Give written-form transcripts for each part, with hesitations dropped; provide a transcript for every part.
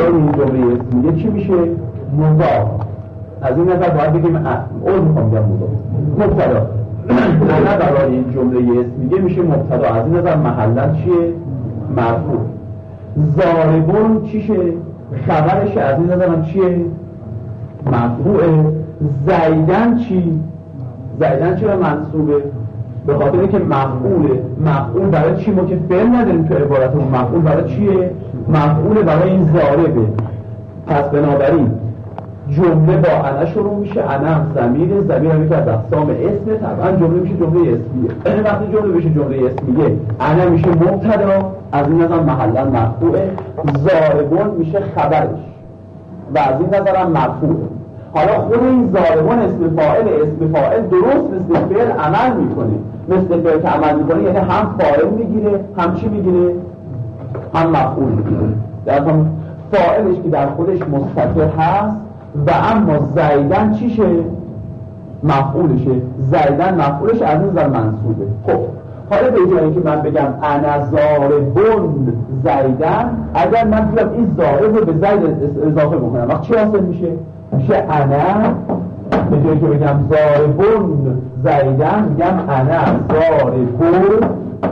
برای این جمله اسمیه چی میشه؟ مضاف. از این نظر باید بگیم میخوام بگم مبتدا. انا برای این جمله اسمیه میشه مبتدا. از این نظر محلا چیه؟ مرفوع. ضاربون چیشه؟ خبرش. از این نظر هم چیه؟ مرفوعه. زیدن چی؟ زیدن چرا منصوبه؟ به خاطر اینکه مفعوله. مفعول برای چی؟ ما که فعل نداریم تو عبارتمون. مفعول برای چیه؟ مفعول برای این ضاربه. پس بنابراین جمله با انا شروع میشه. انا هم ضمیره. ضمیر هم یکی از اقسام اسمه. طبعا جمله میشه جمله اسمیه. وقتی جمله بشه جمله اسمیه انا میشه مبتدا. از این نظر محلا مرفوعه. ضاربون میشه خبرش و از این نظر هم مرفوعه. حالا خود این ضاربون اسم فاعل درست مثل فعل عمل میکنه. مثل فعل که عمل میکنه یعنی هم فاعل میگیره هم چی میگیره؟ هم مفعول میگیره. در فاعلش که در خودش مستتر هست و اما زیدن چیشه؟ مفعولشه. زیدن مفعولش از نظر منصوبه. خب حالا به جایی که من بگم انا ضاربون زیدن، اگر من بیام این ضارب رو به زید اضافه بکنم وقت چی حاصل میشه؟ میشه انا. به جایی که بگم ضاربون زیدن میگم انا ضاربون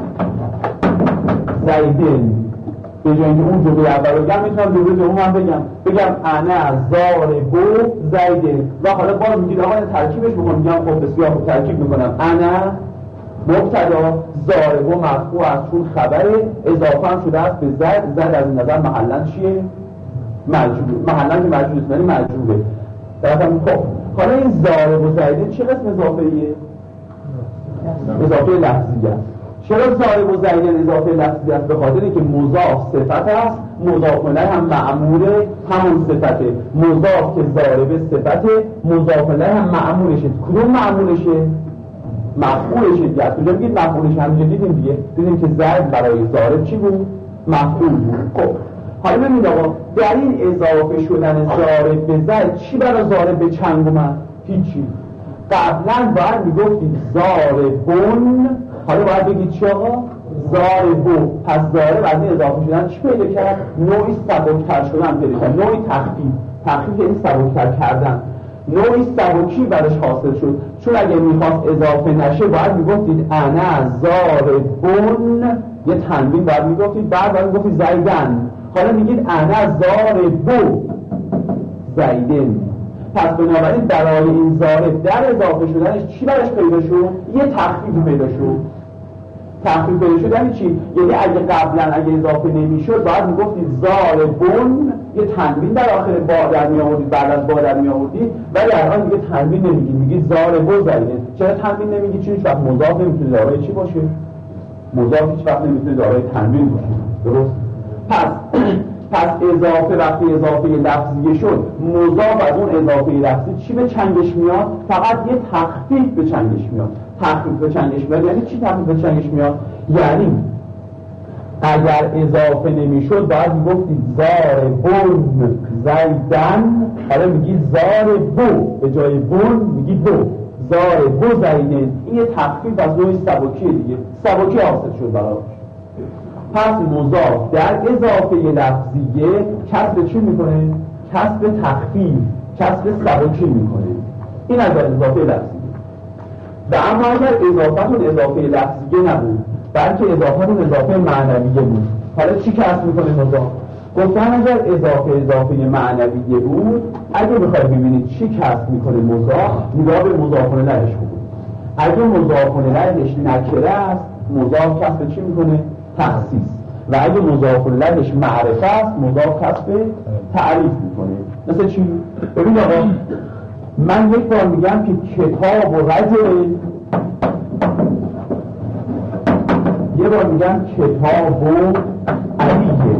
زیدن. به جایی که اون جمله اول بگم میتونم جمله دوم هم بگم انا ضاربون زیدن. و حالا باز میگید آقا ترکیبش بکنم. میگم خب بسیار خوب ترکیب میکنم. انا مبتدا، ضارب و مرفوع از چون خبره، اضافه هم شده است به زد. زد از این نظر محلا چیه؟ مجرور. محلا که مجرور است یعنی مجروره. خب حالا این ضارب و زیدن چه قسم اضافه ایه؟ اضافه لفظی است. چرا ضارب و زیدن اضافه لفظی است؟ به خاطر اینکه مضاف صفت است، مضاف الیه هم مأموره همون صفته. مضاف که ضارب صفته، مضاف الیه هم مأمورشه. کدوم مأمورشه؟ مفعولش دیگه. از کجا میگید مفعولش؟ همینجا دیدیم که زید برای ضارب چی بود؟ مفعول بود. خب حالا ببینید آقا در این اضافه شدن ضارب به زید چی برای ضارب به چنگ اومد؟ هیچی. قبلا باید میگفتید ضاربون، حالا باید بگید چی آقا؟ ضاربو. پس ضارب از این اضافه شدن چی پیدا کرد؟ نوعی سبکتر شدن پیدا کرد. نوعی تخفیف این سبکتر کردن. نوعی سبکی برش حاصل شد. چون اگه میخواست اضافه نشه باید میگفتید انا ضاربون، یه تنوین باید میگفتید، بعد باید میگفتید زیدن. حالا میگید انا ضاربو زیدن. پس بنابراین برای این ضارب در اضافه شدنش چی برش پیدا شد؟ یه تخفیف پیدا شد. تخفیف پیدا شد یعنی چی؟ یعنی اگه قبلا اگه اضافه نمیشد باید میگفتید ضاربون، یه تنوین در آخر با در می آوردید، بعد از با در می آوردید، ولی الان دیگه تنوین نمیگید، میگید ضاربو زیدن. چرا تنوین نمیگید؟ چون هیچ وقت مضاف نمیتونه دارای چی باشه؟ مضاف هیچ وقت نمیتونه دارای تنوین باشه. درست؟ پس اضافه وقتی اضافه لفظی شد، مضاف از اون اضافه لفظی چی به چنگش میاد؟ فقط یه تخفیف به چنگش میاد. تخفیف به چنگش میاد یعنی چی تخفیف به چنگش میاد؟ یعنی اگر اضافه نمیشد باید میگفتید ضاربون زیدن، حالا میگید ضاربو، به جای بون میگید بو. ضاربو زیدن. این یه تخفیف از نوع سبکی دیگه، سبکی حاصل شد براش. پس مضاف در اضافه لفظیه کسب چی میکنه؟ کسب تخفیف، کسب سبکی میکنه. این از اضافه لفظیه. و اما اگر اضافتون اضافه لفظیه نبود بلکه اضافتون اضافه معنویه بود، حالا چی کسب میکنه مضاف؟ گفتن اگر اضافه معنویه بود، اگه بخواید ببینید چی کسب میکنه مضاف، نگاه به مضاف الیهش بود. اگه مضاف الیهش نکره است، مضاف کسب چی میکنه؟ تخصیص. و اگه مضاف الیهش معرفه است، مضاف کسب تعریف میکنه. مثل چی؟ ببین آقا من یک بار میگم که کتاب و رجل، یه بار میگم کتاب و علیه،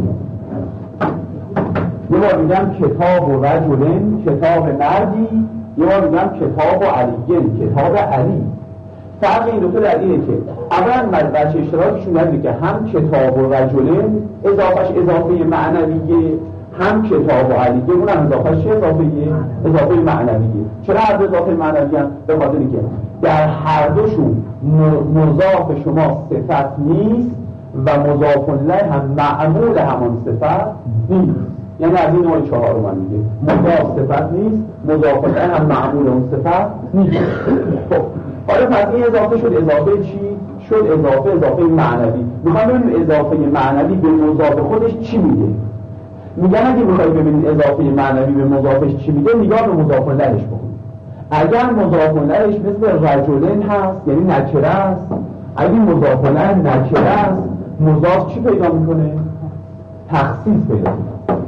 یه بار میگم کتاب و رجلن، کتاب مردی، یه بار میگم کتاب و علیه، کتاب علی. فرق این دو تا در اینه که اولا بچه اشتراکشون اینه که هم کتاب و رجلن اضافهش اضافه معنویه، هم کتاب و علیه اونم اضافهش چه اضافهیه؟ اضافه معنویه. چرا هر دو اضافه معنوی هم؟ به خاطر اینکه در هر دوشون مضاف شما صفت نیست و مضاف الیه هم معمول همان صفت نیست. یعنی از این نوع چهارم دیگه. مضاف صفت نیست، مضاف الیه هم معمول اون صفت نیست. خب حالا پس این اضافه شد اضافه چی؟ شد اضافه معنوی. میخوام ببینیم اضافه معنوی به مضاف خودش چی میگه. میگن اگه میخوای ببینید اضافه معنوی به مضافش چی میگه، نگاه به مضاف الیهش بکن. اگر مضاف الیهش مثل رجلن هست یعنی نکره است، اگه مضاف الیه نکره است، مضاف چی پیدا میکنه؟ تخصیص پیدا میکنه.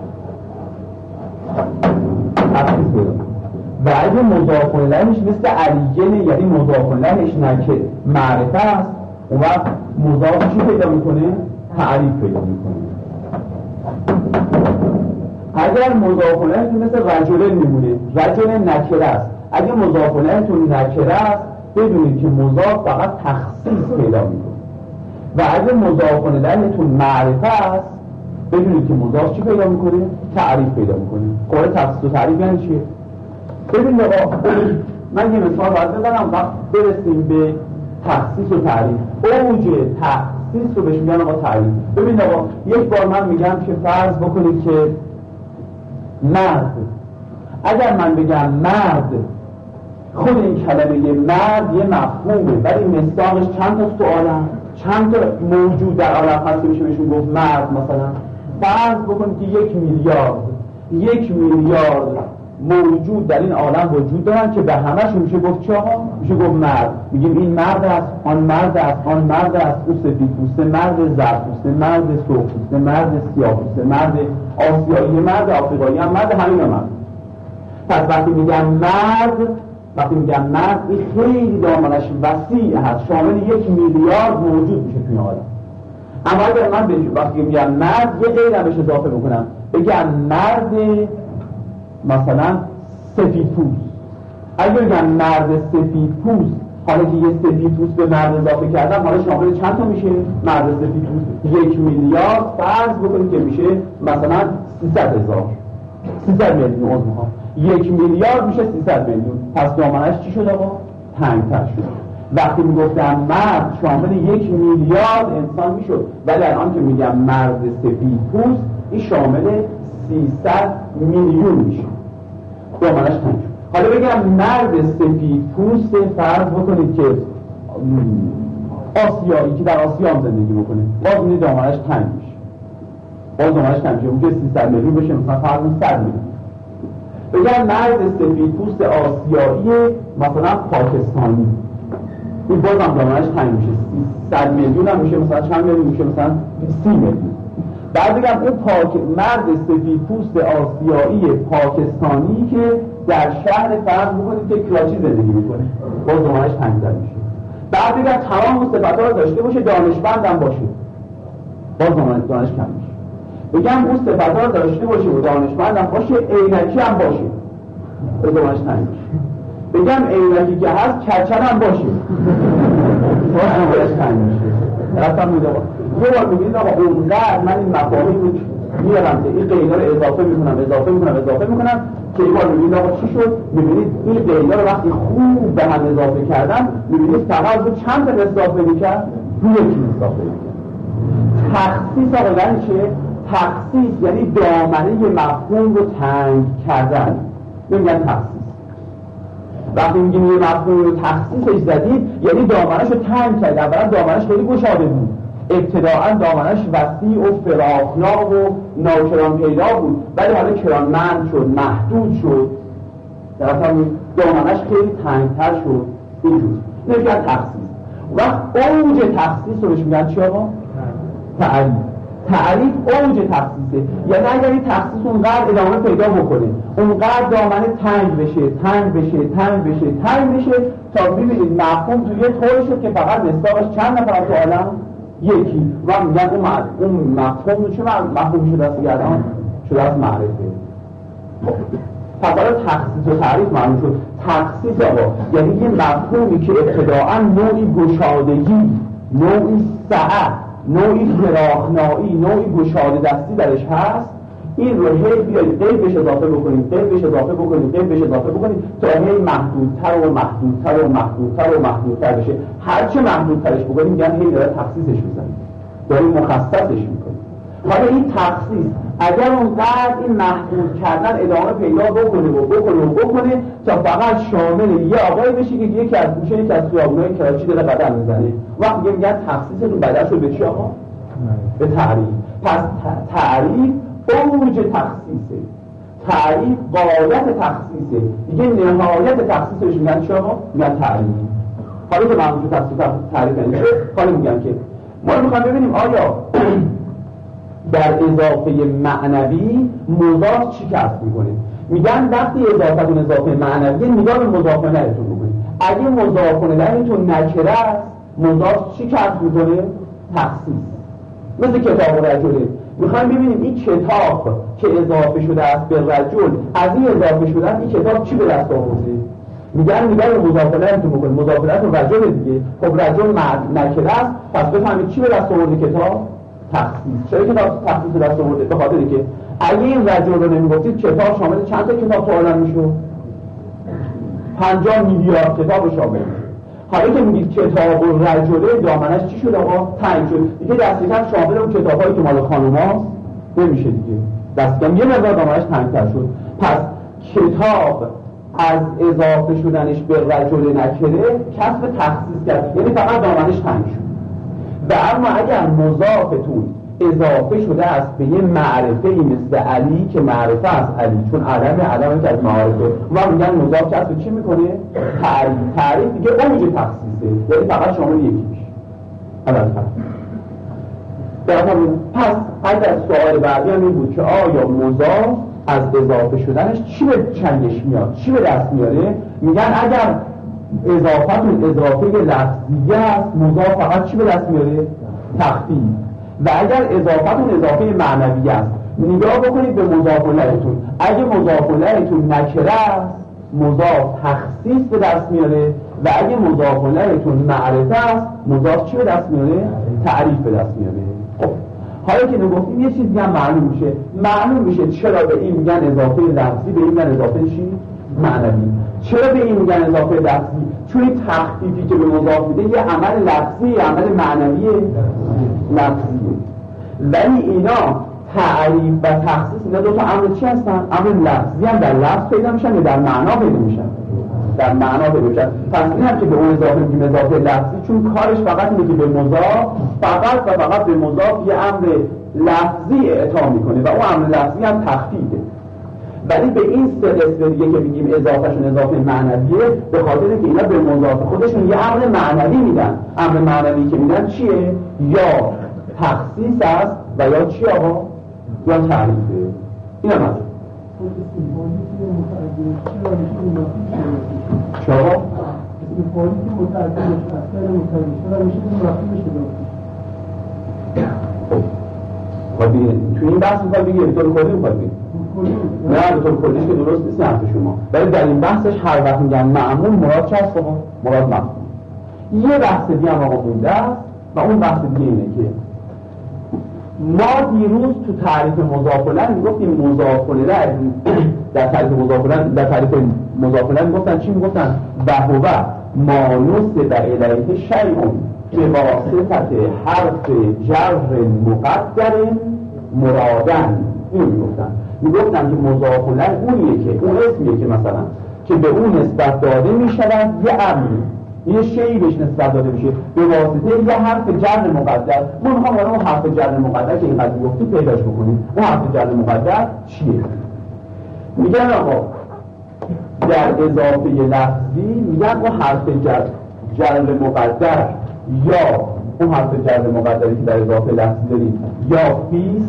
تخصیص پیدا میکنه. و اگه مضاف الیهش مثل علیه یعنی مضاف الیهش نکره معرفه است، اون وقت مضاف چی پیدا میکنه؟ تعریف پیدا میکنه. اگر مضاف الیه مثل رجل میمونه، رجل نکره است. اگه مضاف الیه نکره است، بدونید که مضاف فقط تخصیص پیدا میکنه. و اگه مضاف الیه معرفه است، بدونید که مضاف چی پیدا میکنه؟ تعریف پیدا میکنه. قول تخصیص و تعریف یعنی چیه؟ ببین آقا، من یه مثال باید بزنم وقت برسیم به تخصیص و تعریف. اوج تخصیص رو بهش میگن آقا تعریف. ببین آقا، یک بار من میگم که فرض بکنید که مرد، اگر من بگم مرد، خود این کلمه مرد یه مفهومه، ولی مصداقش چند تا تو عالم، چند تا موجود در عالم هست که میشه بهشون گفت مرد. مثلا فرض بکنید که 1 میلیارد موجود در این عالم وجود دارن که به همه‌شون میشه گفت چه ها؟ میشه گفت مرد. میگیم این مرد است، آن مرد است، آن مرد است، او سفیدپوسته مرد، زردپوسته مرد، سرخپوسته مرد، سیاه‌پوسته مرد، آسیایی مرد، آفریقایی هم مرد، همین مرد. پس وقتی میگم مرد این خیلی دامنش وسیع هست، شامل 1 میلیارد موجود میشه توی عالم. اما اگر من وقتی میگم مرد یه غیر بهش اضافه بکنم، بگم مرد مثلا سفیدپوست، اگر بگم مرد سفیدپوست، حالا که یه سفیدپوست به مرد اضافه کردم، حالا شامل چند تا میشه؟ مرد سفیدپوست 1 میلیارد فرض بکنید که میشه مثلا 300 میلیون. عضو میخوام 1 میلیارد میشه 300 میلیون. پس دامنش چی شد آقا؟ تنگتر شد. وقتی میگفتم مرد شامل 1 میلیارد انسان میشد، ولی الان که میگم مرد سفیدپوست این شامل 300 میلیون میشه، دامنش تنگ شد. حالا بگم مرد سفیدپوست فرض بکنید که آسیایی که در آسیا هم زندگی بکنه، باز این دامنش تنگ میشه، اون که 300 میلیون بشه مثلا فرض 100 میلیون. بگم مرد سفیدپوست آسیایی مثلا پاکستانی، این باز هم دامنش تنگ میشه، 300 میلیون هم میشه مثلا چند میلیون میشه مثلا 30 میلیون. بعد بگم اون مرد سفیدپوست آسیایی پاکستانی که در شهر فرض بکنید که کراچی زندگی میکنه، باز دامنش تنگ‌تر میشه. بعد بگم تمام صفات‌ها رو داشته باشه، دانشمند هم باشه، باز دامنش کم میشه. بگم اون صفات‌ها رو داشته باشه و دانشمند هم باشه، عینکی هم باشه، باز دامنش تنگ میشه. بگم عینکی که هست کچل هم باشه، باز دامنش تنگ میشه. رفتم میگم یه بار میبینید آقا اونقدر من این مفاهیم رو میارم که این قیدا رو اضافه میکنم که یه بار میبینید آقا چی شد؟ میبینید این قیدا رو وقتی خوب به هم اضافه کردم، میبینید فقط رو چند تا اضافه میکرد؟ رو یکی اضافه میکرد. تخصیص آقا یعنی چه؟ تخصیص یعنی دامنه مفهوم رو تنگ کردن، نمیگن تخصیص. وقتی میگیم یه مفهوم رو تخصیصش زدید یعنی دامنش رو تنگ کرد. اولا دامنش خیلی گشاده بود، ابتداعا دامنش وسیع و فراخنا و ناکران پیدا بود، ولی حالا کرانمند شد، محدود شد، در اصلا دامنش خیلی تنگتر شد. اینجور نمیگن تخصیص. وقت اوج تخصیص رو بهش میگن چی آقا؟ تعریف اوج تخصیصه. یعنی اگر این تخصیص اونقدر ادامه پیدا بکنه، اونقدر دامنه تنگ بشه تا ببینید مفهوم توی یه طوری شد که فقط مصداقش چند نفر تو عالم؟ یکی. و میگن اون مفهوم رو چه مفهومی شده است گردان؟ شده از معرفه. پس حالا تخصیص و تعریف معلوم شد. تخصیص آقا یعنی یه مفهومی که ابتداعا نوعی گشادگی، نوعی سعه، نوعی فراخنایی، نوعی گشاده دستی درش هست، این رو هی بیایید قید بهش اضافه بکنید تا هی محدودتر بشه. هرچه محدودترش بکنید میگن هی داره تخصیصش میزنید، داره مخصصش میکنید. حالا این تخصیص اگر اونقدر این محفوظ کردن ادامه پیدا بکنه تا فقط شامل یه آقای بشه که یکی از گوشه یکی از خیابونای کراچی داره قدم میزنه، وقت میگن تخصیص رو بدل شد به چی آقا؟ به تعریف. پس تعریف اوج تخصیصه، تعریف غایت تخصیصه، دیگه نهایت تخصیصش میگن چی آقا؟ میگن تعریف. حالا که معلوم شد تخصیص تعریف یعنی حالا میگن که ما میخوام ببینیم آیا در اضافه معنوی مضاف چی کسب میکنه. میگن وقتی اضافتون اضافه معنوی نگاه به مضاف الیهتون بکنید. اگه مضاف الیهتون نکره است مضاف چی کسب میکنه؟ تخصیص. مثل کتاب رجله میخوایم ببینیم این کتاب که اضافه شده است به رجل، از این اضافه شده است این کتاب چی به دست آورده؟ میگن نگاه به مضاف الیهتون بکنید. مضاف الیه رجل دیگه، خب رجل نکره است، پس بفهمید چی به دست آورده کتاب؟ تخصیص. چرا کتاب تخصیص دست آورده؟ به خاطری که اگه این رجل رو نمیگفتید کتاب شامل چند تا کتاب تو عالم میشد؟ 50 میلیارد کتاب شامل میشد. حالا که میگید کتاب و رجله دامنش چی شد آقا؟ تنگ شد دیگه. دست کم شامل اون کتابایی که مال خانوماست نمیشه دیگه، دست کم یه مقدار دامنش تنگ‌تر شد. پس کتاب از اضافه شدنش به رجل نکره کسب تخصیص کرد، یعنی فقط دامنش تنگ شد. و اما اگر مضافتون اضافه شده است به یه معرفه‌ای مثل علی که معرفه است علی، چون علم که از معارفه ما میگن مضاف کسب چی میکنه؟ تعریف دیگه اوج تخصیصه، یعنی فقط شامل یکی میشه. پس اگر سوال بعدی هم این بود که آیا مضاف از اضافه شدنش چی به چنگش میاد، چی به دست میاره؟ میگن اگر اضافتون اضافه لفظیه است مضاف فقط چی به دست میاره؟ تخفیف. و اگر اضافتون اضافه معنوی است نگاه بکنید به مضاف الیهتون، اگه مضاف الیهتون نکره است مضاف تخصیص به دست میاره و اگه مضاف الیهتون معرفه است مضاف چی به دست میاره؟ تعریف به دست میاره. خب حالا که نگفتیم یه چیزی هم معلوم میشه چرا به این میگن اضافه لفظی، به این میگن اضافه چی؟ معنوی. چرا به این میگن اضافه لفظی؟ چون این تخفیفی که به مضاف میده یه عمل لفظی، یه عمل معنوی لفظیه. ولی اینا تعریف و تخصیص اینا دو تا امر چی هستن؟ امر لفظی هم در لفظ پیدا میشن یا در معنا پیدا میشن؟ در معنا پیدا میشن. پس این هم که به اون اضافه میگیم اضافه لفظی، چون کارش فقط اینه که به مضاف فقط به مضاف یه امر لفظی اعطا میکنه و اون امر لفظی هم تخفیفه. ولی به این سه قسم دیگه که میگیم اضافهشون اضافه معنویه به خاطر که اینا به مضاف خودشون یه امر معنوی میدن. امر معنوی که میدن چیه؟ یا تخصیص است و یا چی آقا؟ یا تعریفه. این هم هست. چرا؟ تو این بحث میخواد بگیم طور کلی میخواد بگیم نه به طور کلیش که درست نیست حرف شما، ولی در این بحثش هر وقت میگن معمول مراد چه هست؟ مراد مفهوم. یه بحث دیگه هم آقا بوده است و اون بحث دیگه اینه که ما دیروز تو تعریف مضاف الیه میگفتیم مضاف الیه در تعریف مضاف الیه میگفتن چی میگفتن؟ و هو ما نصب الیه شیء به واسطه حرف جر مقدر مرادن. اینو میگفتن که مضاف الیه اونیه که اون اسمیه که مثلا که به اون نسبت داده میشود یه امری، یه شیئی بهش نسبت داده میشه به واسطه یه حرف جر مقدر. ما میخوام اون حرف جر مقدر که اینقدر گفتی پیداش بکنیم. اون حرف جر مقدر چیه؟ میگن آقا در اضافه لفظی میگن اون حرف جر مقدر یا اون حرف جر مقدری که در اضافه لفظی داریم یا فیس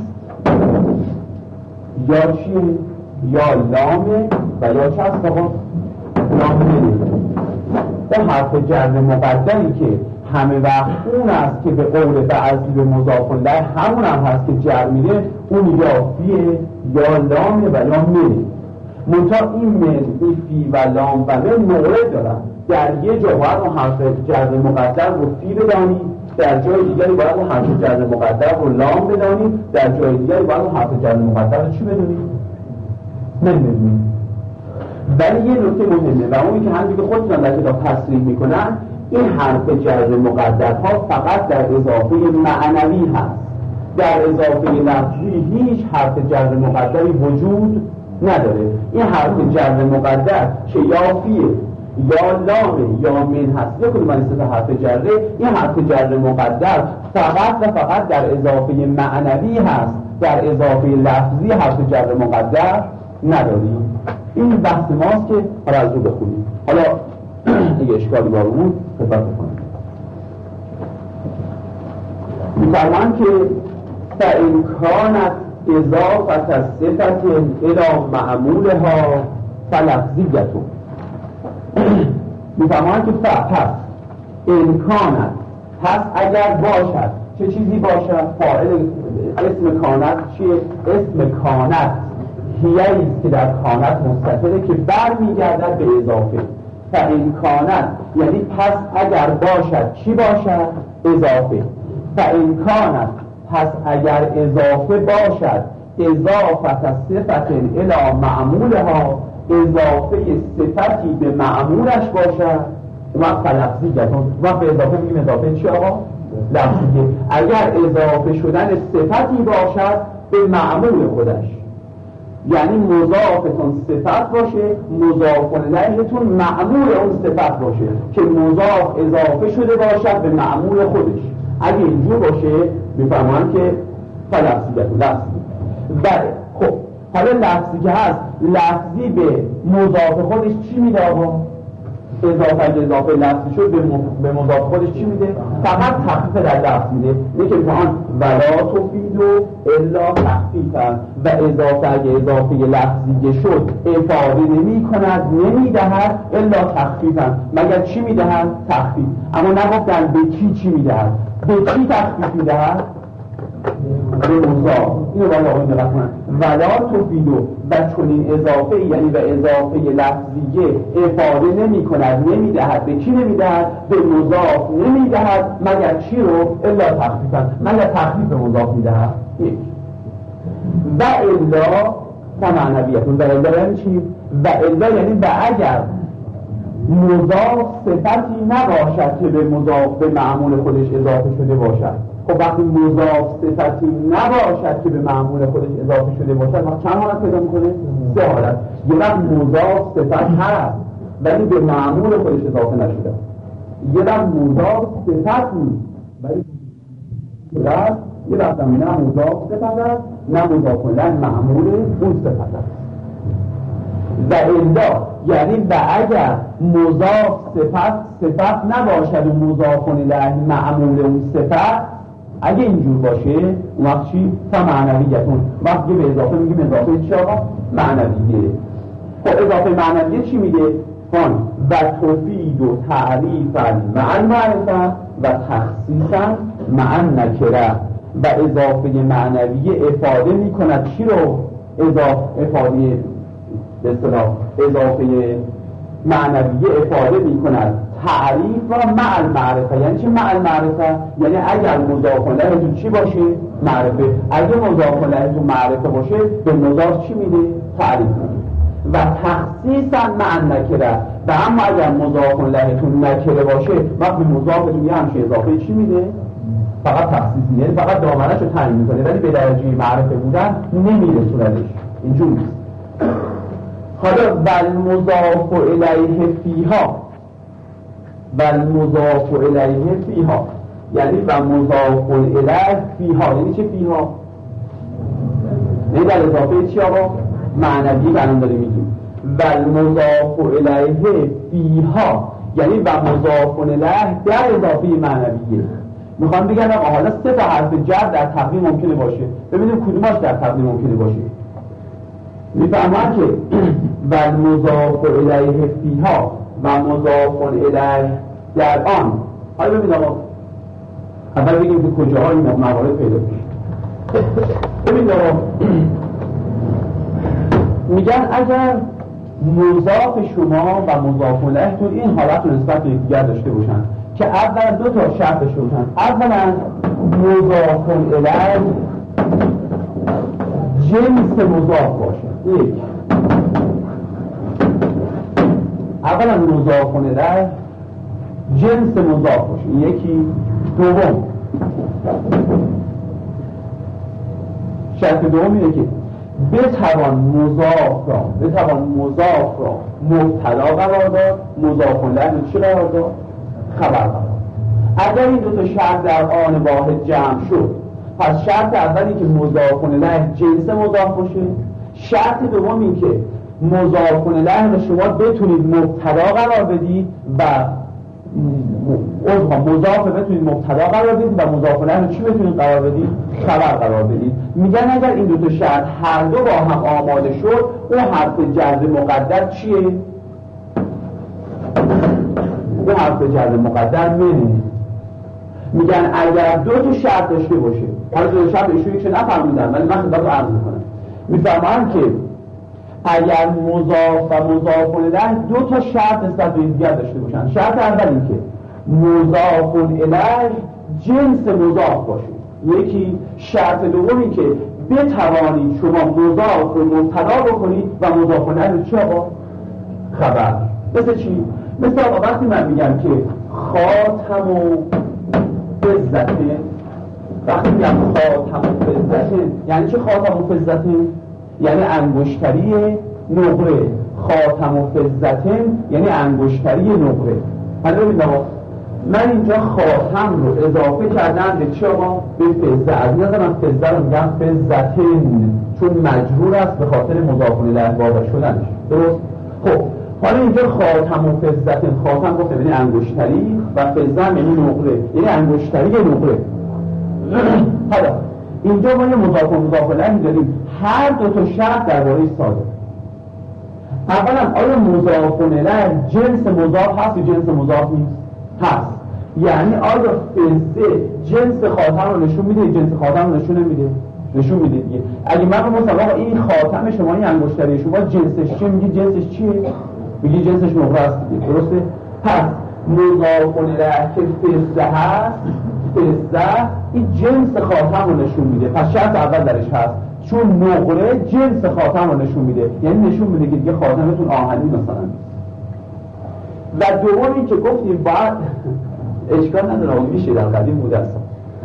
یا چیه؟ یا لامه و یا چه هست آقا؟ لامه. اون حرف جر مقدری که همه وقت اون است که به قول بعضی به مضاف الیه همون هم هست که جر میده، اون یا فیه یا لامه و یا مه. منتها این فی و لام و مه مورد دارن. در یه جا باید اون حرف جر مقدر رو فی بدانی، در جای دیگری باید اون حرف جر مقدر رو لام بدانی، در جای دیگری باید اون حرف جر مقدر رو چی بدانی؟ نمیدونی. ولی یه نکته مهمه و اونی که هم دیگه خودتون در کتاب تصریح میکنن، این حرف جر مقدرها فقط در اضافه معنوی هست. در اضافه لفظی هیچ حرف جر مقدری وجود نداره. این حرف جر مقدر که یا فیه یا لامه یا من هست، یا کدوم از حرف جره، این حرف جر مقدر فقط و فقط در اضافه معنوی هست، در اضافه لفظی حرف جر مقدر نداریم. این بحث ماست که حالا از رو بخونیم. حالا اگه اشکالی بارمون خدمت بکنیم. می‌فرمان که فإن كانت اضافة الصفة إلى معمولها فلفظیة. می‌فرمان که پس امکانت، پس اگر باشد، چه چیزی باشد؟ فاعل اسم کانت چیه؟ اسم کانت هیه‌ایست که در کانت مستتره که برمیگردد به اضافه. فإن کانت یعنی پس اگر باشد، چی باشد؟ اضافه. فإن کانت پس اگر اضافه باشد، اضافت صفت الی معمولها، اضافه صفتی به معمولش باشد، وقت لفظی گفتم وقت به اضافه میگیم اضافه چی آقا؟ لفظیه. اگر اضافه شدن صفتی باشد به معمول خودش، یعنی مضافتون صفت باشه، مضاف الیهتون معمول اون صفت باشه که مضاف اضافه شده باشد به معمول خودش. اگه اینجور باشه میفهمن که لفظیه. بله خب حالا لفظی که هست، لفظی به مضاف خودش چی میده آقا؟ اضافه لفظی شد به مضاف خودش چی میده؟ فقط تخفیف در لفظ میده. اینه که میگن ولا تفید الا تخفیفا، و اضافه اگه اضافه لفظی شد افاده نمی کند، نمی دهد الا تخفیفا، مگر چی می دهد؟ تخفیف. اما نگفتن به چی می دهد؟ به چی تخفیف می دهد؟ به مضاف. اینو باید آقای نگاه کنن. ولا تفیدو، و چنین اضافه یعنی به اضافه لفظیه افاده نمی کند، نمی دهد. به کی نمی دهد؟ به مضاف نمی دهد، مگر چی رو؟ الا تخفیفا، مگر تخفیف مضاف می دهد. یک. و الا فمعنویتون. و الا یعنی چی؟ و الا یعنی و اگر مضاف صفتی نباشد که به مضاف به معمول خودش اضافه شده باشد. خب وقتی مضاف صفتی نباشد که به معمول خودش اضافه شده باشد، وقت چند حالت پیدا میکنه؟ سه حالت. یه وقت مضاف صفت هست ولی به معمول خودش اضافه نشده. یه وقت مضاف صفت نیست ولی یه وقت هم نه مضاف صفت هست نه مضاف کلن معمول اون صفت هست. و الا یعنی و اگر مضاف صفت نباشد و مضاف الیه معمول اون صفت، اگه اینجور باشه اون وقت چی؟ فمعنویتون. وقتی به اضافه میگیم اضافه چی آقا؟ معنویه. خب اضافه معنویه چی میده؟ و تفید و تعریفا مع المعرفه و تخصیصا مع النکره. و اضافه معنویه افاده میکند چی رو؟ افاده به اصطلاح اضافه معنویه افاده میکند تعریف و مع المعرفه. یعنی چی مع المعرفه؟ یعنی اگر مضاف الیه تو چی باشه؟ معرفه. اگر مضاف الیه تو معرفه باشه به مضاف چی میده؟ تعریف میده. و تخصیصا مع النکره. و اما اگر مضاف الیه تو نکره باشه وقتی مضاف تو یه همچین اضافه چی میده؟ فقط تخصیص میده، یعنی فقط دامنش رو تعیین میکنه ولی به درجه معرفه بودن نمیرسونش. اینجوری نیست. حالا والمضاف الیه فیها، والمضاف الیه فیها یعنی و مضاف الیه فیها یعنی چه فیها؟ یعنی در اضافه چی آقا؟ معنوی برام داریم میگیم. والمضاف الیه فیها یعنی و مضاف الیه در اضافه معنویه. میخوام بگم آقا حالا سه تا حرف جر در تقدیم ممکنه باشه، ببینیم کدوماش در تقدیم ممکنه باشه. میفهمم که والمضاف الیه فیها و مضاف الیه در آن. حالا ببین آقا اول بگیم که کجاها این موارد پیدا میشه. ببین آقا میگن اگر مضاف شما و مضاف الیه تو این حالت رو نسبت به یکدیگر داشته باشن که اولا دو تا شرط داشته باشن. اولا مضاف الیه جنس مضاف باشه. یک، اولا مضاف الیه جنس مضاف باشه. یکی. دوم شرط دوم اینه که بتوان مضاف را مبتدا قرار داد، مضاف الیه رو چی قرار داد؟ خبر قرار داد. اگر این دو تا شرط در آن واحد جمع شد، پس شرط اولی که مضاف الیه جنس مضاف باشه، شرط دوم این که مضاف الیه رو شما بتونید مبتدا قرار بدید و مضاف بتونید مبتدا قرار بدید و مضاف الیه رو چی بتونید قرار بدید؟ خبر قرار بدید. میگن اگر این دو تا شرط هر دو با هم آماده شد، اون حرف جر مقدر چیه؟ اون حرف جر مقدر منه. میگن اگر دو تا شرط داشته باشه، حالا دو تا شرط ایشون چه نفهمیدن ولی من خدمت رو عرض میکنم، میفهمن که اگر مضاف و مضاف الیه دو تا شرط نسبت به دیگر داشته باشن. شرط اول این که مضاف الیه جنس مضاف باشه. یکی شرط دومی که بتوانید شما مضاف رو مبتدا بکنید و مضاف الیه رو چه آقا؟ خبر. مثل چی؟ مثل آقا وقتی من میگم که خاتم و فضته، وقتی میگم خاتم و فضته یعنی چه خاتم و فضته؟ یعنی انگشتری نقره. خاتم و فضته یعنی انگشتری نقره. حالا ببینید آقا، من اینجا خاتم رو اضافه کردم به چه آقا؟ به فضه. از این نظر من فضه رو میگم فضتن، چون مجرور است به خاطر مضاف الیه واقع شدنش. درست؟ خب حالا اینجا خاتم و فضتن، خاتم گفت یعنی انگشتری و فضه یعنی نقره، یعنی انگشتری نقره. حالا اینجا ما یه مضاف و مضاف الیه داریم، هر دو تا شرط درباره ساده. اولا آیا مضاف الیه جنس مضاف هست یا جنس مضاف نیست؟ هست. یعنی آیا فضه جنس خاتم رو نشون میده، جنس خاتم رو نشون نمیده؟ نشون میده دیگه. اگه من بگم آقا این خاتم شما، این انگشتری شما جنسش چیه؟ میگی جنسش چیه؟ میگی جنسش نقره است دیگه. درسته؟ پس مضاف الیه که فضه هست، فضه این جنس خاتم رو نشون میده. پس شرط اول درش هست، چون نقره جنس خاتم رو نشون میده، یعنی نشون میده که دیگه خاتمتون آهنی مثلا. و دومی که گفتیم باید اشکال نداره، میشه در قدیم بوده است.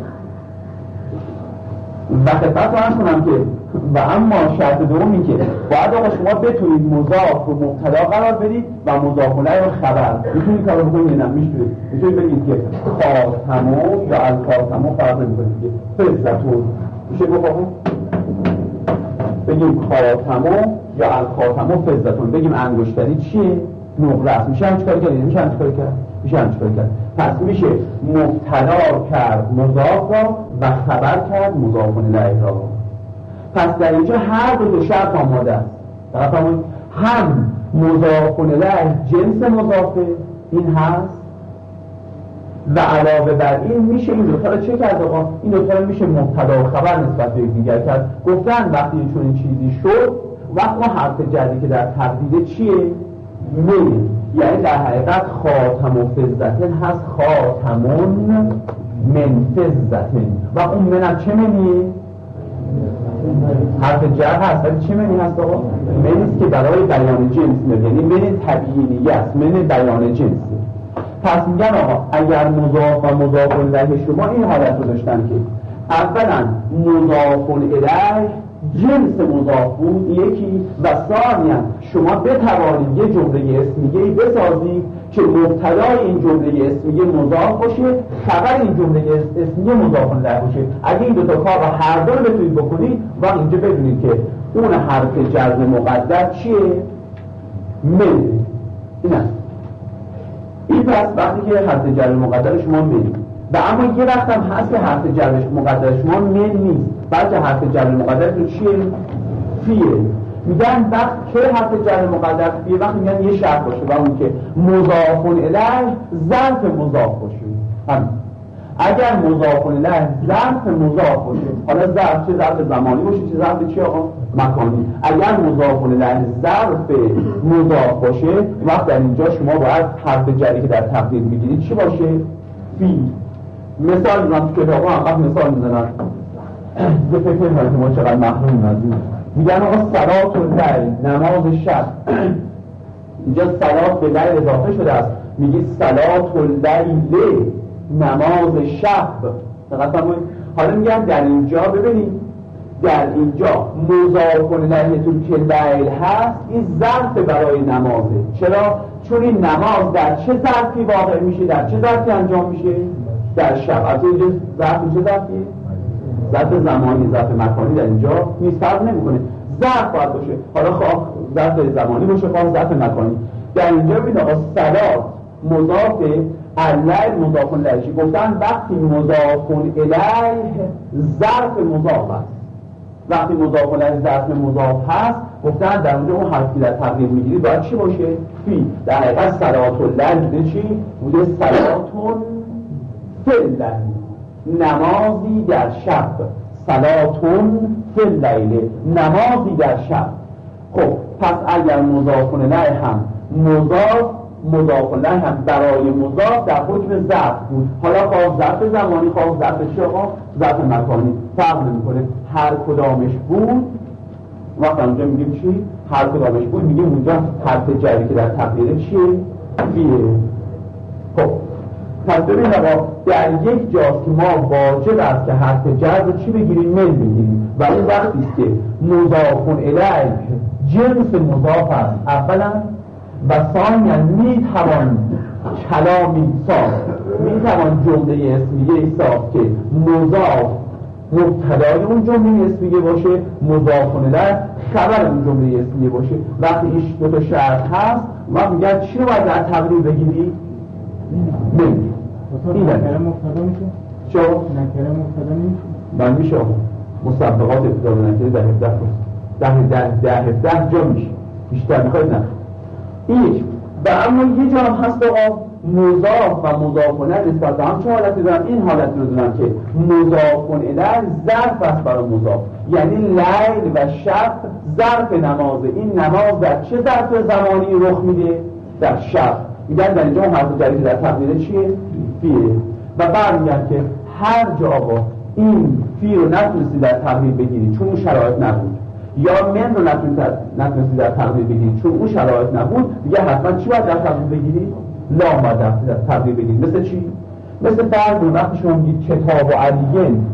و خدمت رو عرض کنم که و اما شرط دومی که باید آقا شما بتونید مضاف رو مبتدا قرار بدید و مضاف الیه رو خبر. میتونید کارو بکنید یا نه؟ میتونید بگید که خاتمو یا الخاتمو فرق نمی‌کنه دیگه، فضتون میشه بگم بگیم خاتمو یا الخاتمو فضتون، بگیم انگشتری چیه؟ نقره است. میشه هم چیکار کرد؟ میشه هم چیکار کرد؟ پس میشه مبتدا کرد مضاف را و خبر کرد مضاف الیه را. پس در اینجا هر دو شرط آماده است. هم مضاف الیه جنس مضافه این هست و علاوه بر این میشه این دوتا رو چه کرد آقا؟ این دوتا رو میشه مبتدا و خبر نسبت به دیگر کرد. گفتن وقتی چون این چیزی شد، وقت ما حرف جدی که در تقدیده چیه؟ من. یعنی در حقیقت خاتم و فضتن هست خاتمون من فضتن و اون منم چه منی؟ حرف جر هست ولی چه منی هست آقا؟ منیست که برای بیان جنس میاد، یعنی من طبیعیه است، من بیان جنس. پس میگن آقا اگر مضاف و مضاف الیه شما این حالت رو داشتن که اولا مضاف الیه جنس مضاف بود یکی، و ثانیا شما بتوانید یه جمله اسمیه‌ای بسازید که مبتدای این جمله اسمیه مضاف باشه، خبر این جمله اسمیه مضاف الیه باشه. اگه این دو تا کار رو هر دو رو بتونید بکنید و اینجا بدونید که اون حرف جر مقدر چیه؟ من. این پس وقتی که حرف جر مقدر شما من، و اما یه وقت هم هست که حرف جر مقدر شما من نیست، بلکه حرف جر مقدر تو چیه؟ فیه. میگن وقت که حرف جر مقدر فیه، وقت میگن یه شرط باشه و اون که مضاف الیه ظرف مضاف باشه. همین. اگر مضاف الیه ظرف مضاف باشه، حالا ظرف چه ظرف زمانی باشه چه ظرف چی آقا؟ مکانی. اگر مضاف الیه ظرف مضاف باشه، وقت در اینجا شما باید حرف جری که در تقدیر میگیرید چی باشه؟ فی. مثال میزنم تو کتاب ها مثال میزنم به فکر که ما چقدر محروم از این. میگن آقا صلات اللیل، نماز شب. اینجا صلات به لیل اضافه شده است، میگی صلات اللیل، نماز شب. حالا میگن در اینجا ببینید در اینجا مضاف الیه تو که لیل هست، این ظرف برای نمازه. چرا؟ چون این نماز در چه ظرفی واقع میشه، در چه ظرفی انجام میشه؟ در شب. از اینجا ظرف چه ظرفیه؟ ظرف زمانی، ظرف مکانی در اینجا نیست، فرق نمیکنه. ظرف باید باشه، حالا خواه ظرف زمانی باشه خواه ظرف مکانی. در اینجا ببین آقا صلات مضاف الیه مضاف الیه، گفتن وقتی مضاف الیه ظرف مضاف است، وقتی مضاف الیه ظرف مضاف هست گفتن در اونجا اون حرفی در تقدیر میگیری باید چی باشه؟ فی. در حقیقت صلات اللیل بوده چی؟ بوده صلاتون فی اللیل، نمازی در شب. صلاتون فی اللیل، نمازی در شب. خب پس اگر مضاف الیه هم مضاف الیه هم برای مضاف در حکم ظرف بود، حالا خواه ظرف زمانی خواه ظرف چه؟ خواه ظرف مکانی، فرق نمیکنه. هر کدامش بود وقت اونجا میگیم چی؟ هر کدامش بود میگیم اونجا حرف جری که در تقدیره چیه؟ فیه. خب پس ببین آقا در یک جاست که ما واجب است که حرف جر رو چی بگیریم؟ من بگیریم. و این وقتی است که مضاف الیه جنس مضاف است اولا، و ثانیا میتوان کلامی ساخت، میتوان جمله اسمیه ساخت که مضاف مبتدای اون جمله اسمیه باشه، مضاف الیه خبر اون جمله اسمیه باشه. وقتی این دو تا شرط هست ما میگن چی رو باید در تقدیر بگیری؟ نمیگی. این نکره مبتدا میشه؟ چون؟ نکره مبتدا نمیشه؟ من میشه مسبقات ابتدا به نکره 17 جا میشه، بیشتر میخواید نه. این و اما یه جا هم هست آقا مضاف و مضاف الیه نسبت به هم چه حالتی دارن؟ این حالت رو دارن که مضاف الیه ظرف است برای مضاف، یعنی لیل و شب ظرف نمازه. این نماز در چه ظرف زمانی رخ میده؟ در شب. میگن در اینجا حرف جری در تقدیر چیه؟ فیه. و برمیگن که هر جا آقا این فی رو نتونستی در تقدیر بگیری چون اون شرایط نبود، یا من رو نتونستی در تقدیر بگیری چون اون شرایط نبود، دیگه حتما چی باید در تقدیر بگیری؟ لام باید در تقدیر بگیری. مثل چی؟ مثل فرض وقتی شما میگید کتاب و علیین،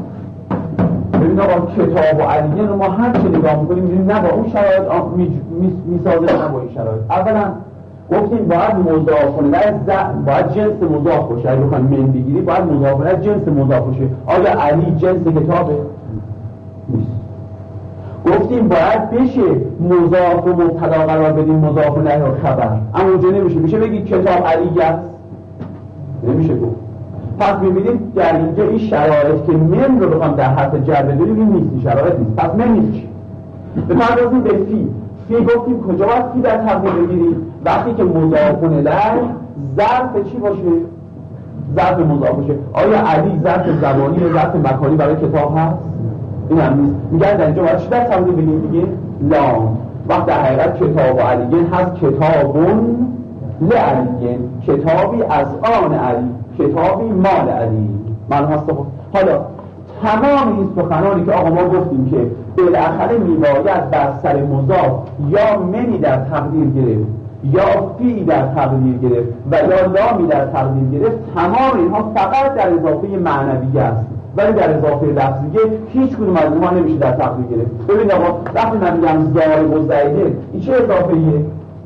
ببین آقا کتاب و علیین رو ما هر چه نگاه میکنیم میبینیم نه با اون شرایط میسازه نه با این شرایط. اولا گفتیم باید مضاف الیه باید جنس مضاف باشه، اگه بخوایم من بگیری باید مضاف الیه جنس مضاف باشه. آیا علی جنس کتابه؟ نیست. گفتیم باید بشه مضاف و مبتدا قرار بدیم مضاف الیه و خبر، اما اونجا نمیشه. میشه بگید کتاب علی است؟ نمیشه گفت. پس میبینیم در اینجا این شرایط که من رو بخوام در حرف جر بدونیم این نیست، این شرایط نیست. پس من نیست چی؟ بپردازیم به فی. فی گفتیم کجا باید فی در تقدیر بگیریم؟ وقتی که مضاف الیه ظرف چی باشه؟ ظرف مضاف باشه. آیا علی ظرف زمانی یا ظرف مکانی برای کتاب هست؟ این هم نیست. میگن در اینجا باید چی در تقدیر بگیریم؟ دیگه لام. وقت در حقیقت کتاب و علیین هست کتابون لعلیین، کتابی از آن علی، کتابی مال علی. من هست. حالا تمام این سخنانی که آقا ما گفتیم که بالاخره میباید بر سر مضاف یا منی در تقدیر گرفت یا فی در تقدیر گرفت و یا لامی در تقدیر گرفت، تمام اینها فقط در اضافه معنویه است، ولی در اضافه لفظیه هیچ کدوم از اونها نمیشه در تقدیر گرفت. ببین آقا وقتی من میگم ضارب و زیده، این چه اضافه‌ایه؟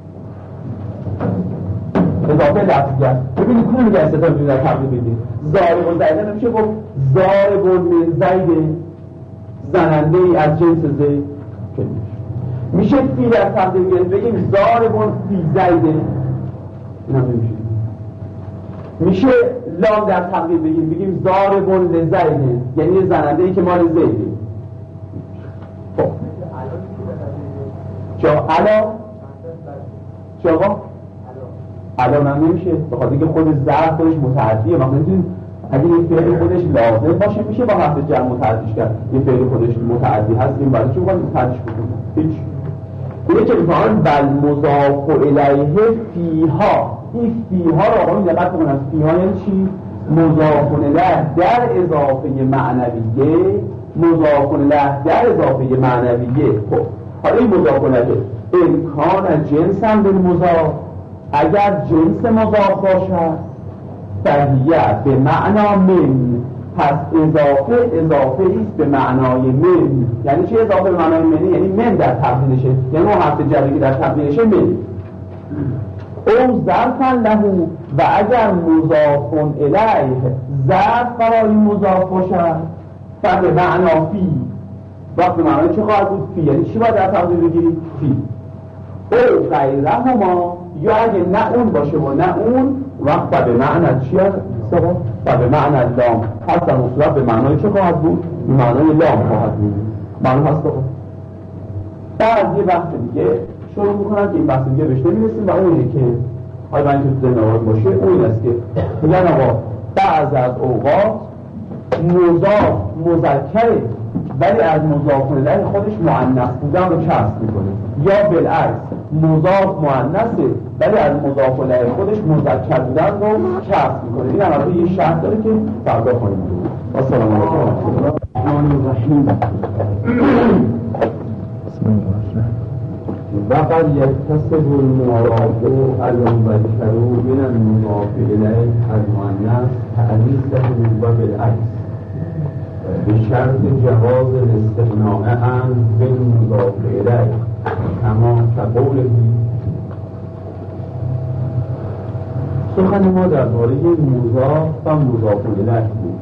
اضافه لفظیه است. ببینید کدوم میگه استفاده میشه در تقدیر بدید؟ ضارب و زیده نمیشه گفت ضارب من زید، زننده ای از جنس زید. میشه فی در تقدیر گرفت بگیم ضارب فی زید، این هم نمیشه. میشه لام در تقدیر بگیم ضارب لزید، یعنی زننده ای که مال زیده. خب چرا علا؟ چرا؟ علا هم نمیشه به خاطر که خود ظرف خودش متعدیه. مثلا اگه یک فعل خودش لازم باشه میشه با حرف جر متعدیش کرد. یه فعل خودش متعدی هست این برای چی باید متعدیش بکنیم؟ هیچ. اینه که میفهمن بل مضاف الیه فیها. این فیها رو آقا دقت بکنن. فیها یعنی چی؟ مضاف الیه در اضافه معنویه، مضاف الیه در اضافه معنویه. خب حالا این مضاف الیه امکان جنس هم به مضاف، اگر جنس مضاف باشد فهیه به معنا من، پس اضافه ایست به معنای من. یعنی چه اضافه به معنای منی؟ یعنی من در تبدیلشه، یعنی اون حرف جری که در تبدیلشه من. او ظرفا له و اگر مضاف الیه ظرف برای مضاف باشد فقط معنا فی، وقت به معنای چه خواهد بود؟ فی. یعنی چی باید در تبدیل بگیرید؟ فی. او غیرهما، یا اگه نه اون باشه و نه اون، وقت به معنی چی هست؟ و به معنی لام پس در مصورت به معنای چه خواهد بود؟ به معنای لام خواهد بود. معلوم هست بخون. بعد یه بحث دیگه شروع میکنن که این بحث دیگه بهش نمیرسیم و اونه که باید این که تو ذهن باشه اون است که میگن آقا بعض از اوقات مضاف مذکره ولی از مضاف الیه خودش مؤنث بودن رو کسب میکنه، یا بالعکس مضاف مؤنثه ولی از مضاف الیه خودش مذکر بودن رو کسب میکنه. این البته یه شرط داره که فردا خواهیم بود. السلام علیکم و رحمة الله الرحیم. وقد يكتسب المضاف المذكر من المضاف إليه المؤنث تأنيثه وبالعكس بشرط جواز الاستغناء عنه بالمضاف إليه كما كقوله. سخن ما درباره مضاف و مضاف الیه بود.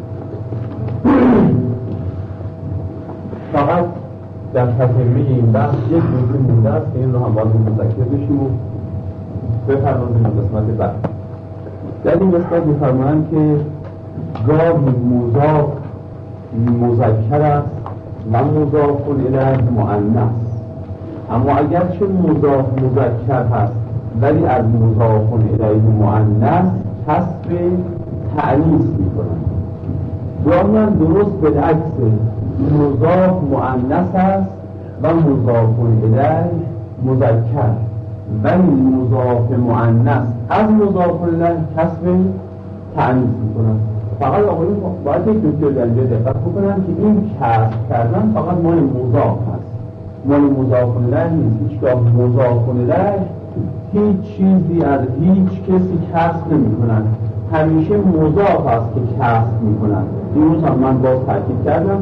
فقط در تتمه این بحث یک موضوع مونده است که این رو هم باید مذکر بشیم و بفرماییم این قسمت بعد. در این قسمت می‌فرمایند که گاهی مضاف مذکر است و مضاف الیه مؤنث، اما اگرچه مضاف مذکر هست ولی از مضاف الیه مؤنث کسب تأنیث می‌کنند. گاهی هم درست بالعکس مضاف مؤنث است و مضاف الیه مذکر ولی مضاف مؤنث از مضاف الیه کسب تأنیث می‌کنند. فقط آقایون باید یک نکته در اینجا دقت بکنن که این کسب کردن فقط مال مضاف هست، مال مضاف الیه نیست. هیچگاه مضاف الیه هیچ چیزی از هیچ کسی کسب نمی‌کنند، همیشه مضاف است که کسب می‌کنند. این روز هم من باز تاکید کردم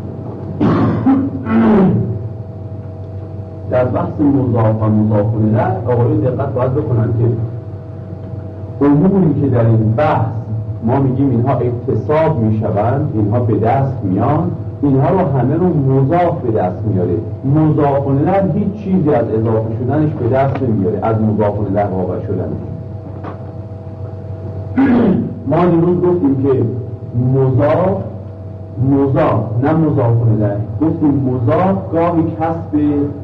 در بحث مضاف و مضاف الیه آقایون دقت باید بکنن که اموری که در این بحث ما میگیم اینها اکتساب میشوند، اینها به دست میان، اینها رو همه رو مضاف به دست میاره. مضاف الیه هیچ چیزی از اضافه شدنش به دست نمیاره، از مضاف الیه واقع شدنش. ما دیروز گفتیم که مضاف نه مضاف الیه، گفتیم مضاف گاهی کسب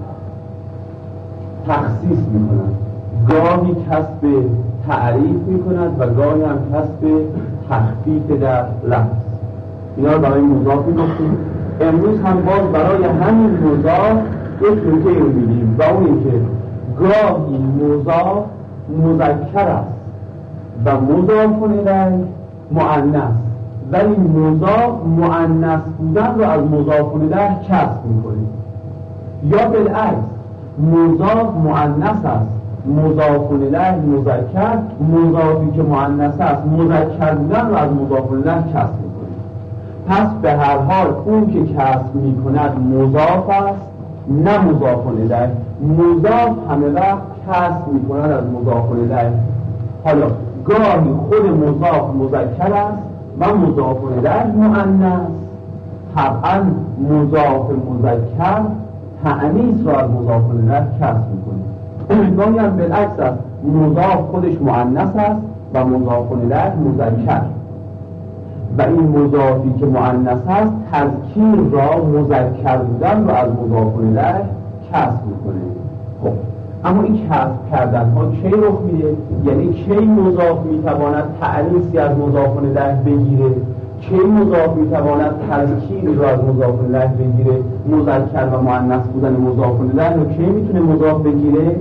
تخصیص میکنند، گاهی کسب تعریف میکند و گاهی هم کسب تخفیف در لفظ. اینا رو برای مضاف میگفتیم. امروز هم باز برای همین مضاف یک نکته رو میگیم و اون این که گاهی مضاف مذکر است و مضاف الیه مؤنث ولی مضاف مؤنث بودن رو از مضاف الیه کسب میکنه، یا بالعکس مضاف مؤنث است مضاف الیه مذکر، مضافی که مؤنث است مذکر بودن رو از مضاف الیه کسب میکنه. پس به هر حال اون که کسب میکند مضاف است نه مضاف الیه. مضاف همه وقت کسب میکند از مضاف الیه. حالا گاهی خود مضاف مذکر است و مضاف الیه مؤنث، طبعا مضاف مذکر تأنیث را از مضاف الیه کسب میکنه. گاهی هم بالعکس است، مضاف خودش مؤنث است و مضاف الیه مذکر و این مضافی که مؤنث است تذکیر را مذکر بودن را از مضاف الیه کسب میکنه. خب اما این کسب کردن ها کی رخ میده؟ یعنی کی مضاف میتواند تأنیثی از مضاف الیه بگیره، کی مضاف میتواند تذکیری را از مضاف الیه بگیره، مذکر و مؤنث بودن مضاف الیه رو کی میتونه مضاف بگیره؟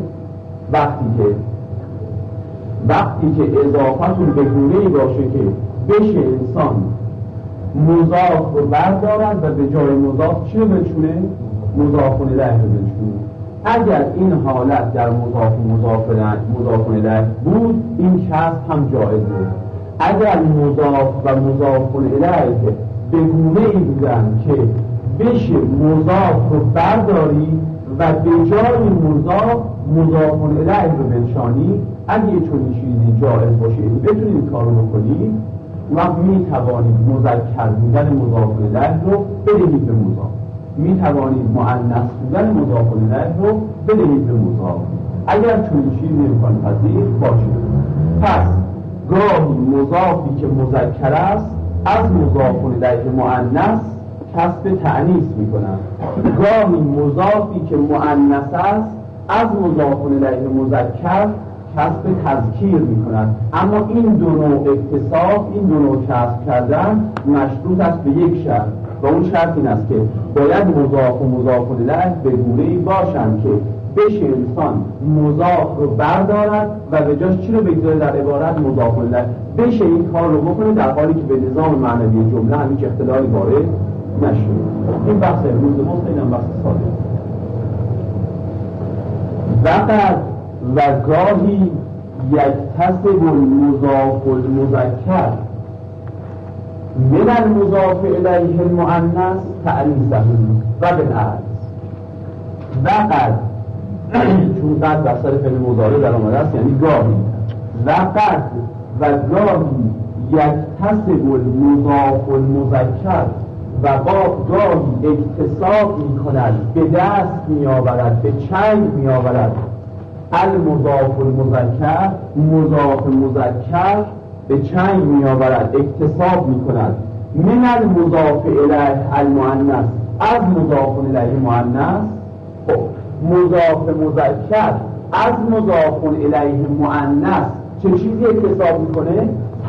وقتی که اضافتون به گونه‌ای باشه که بشه انسان مضاف رو بردارد و به جای مضاف چی رو بچونه؟ مضاف الیه رو بچونه. اگر این حالت در مضاف الیه بود این کسب هم جایزه. اگر مضاف و مضاف الیه به گونه‌ای بودن که بشه مضاف رو برداری و به جای مضاف الیه رو بنشانی. اگه چنین چیزی جایز باشه بتونید کارو بکنید، وقت می توانید مذکر بودن مضاف الیه رو بدهید به مضاف، می توانید مؤنث بودن مضاف الیه رو بدهید به مضاف اگر چنین چیزی امکان پذیر باشه. پس گاهی مضافی که مذکر است از مضاف الیه مؤنث کسب تأنیث میکنند، گاهی مضافی که مؤنث است از مضاف الیه مذکر کسب تذکیر میکنند. اما این دو نوع اکتساب، این دو نوع کسب کردن مشروط است به یک شرط و اون شرط این است که باید مضاف و مضاف الیه به گونه‌ای باشند که بشه انسان مضاف رو بردارد و به جاش چی رو بگذاره در عبارت مضاف الیه، بشه این کار رو بکنه در حالی که به نظام معنوی جمله هیچ اختلالی وارد نشه. این بحث امروز ماست، اینم بحث ساده. وقت و گاهی یکتسب المضاف المذکر من المضاف الیه المؤنث تأنیثه و بالعکس. وقت چون قد بسر فعل مضارع در آمده است یعنی گاهی، وقت و گاهی یکتسب المضاف المذکر و با گاهی اکتساب می کند، به دست می آورد، به چنگ می آورد المضاف المذکر، مضاف مذکر به چنگ می آورد، اکتساب می کند من المضاف الیه المؤنث، از مضاف الیه مؤنث. خب مضاف مذکر از مضاف الیه مؤنث چه چیزی اکتساب می کنه؟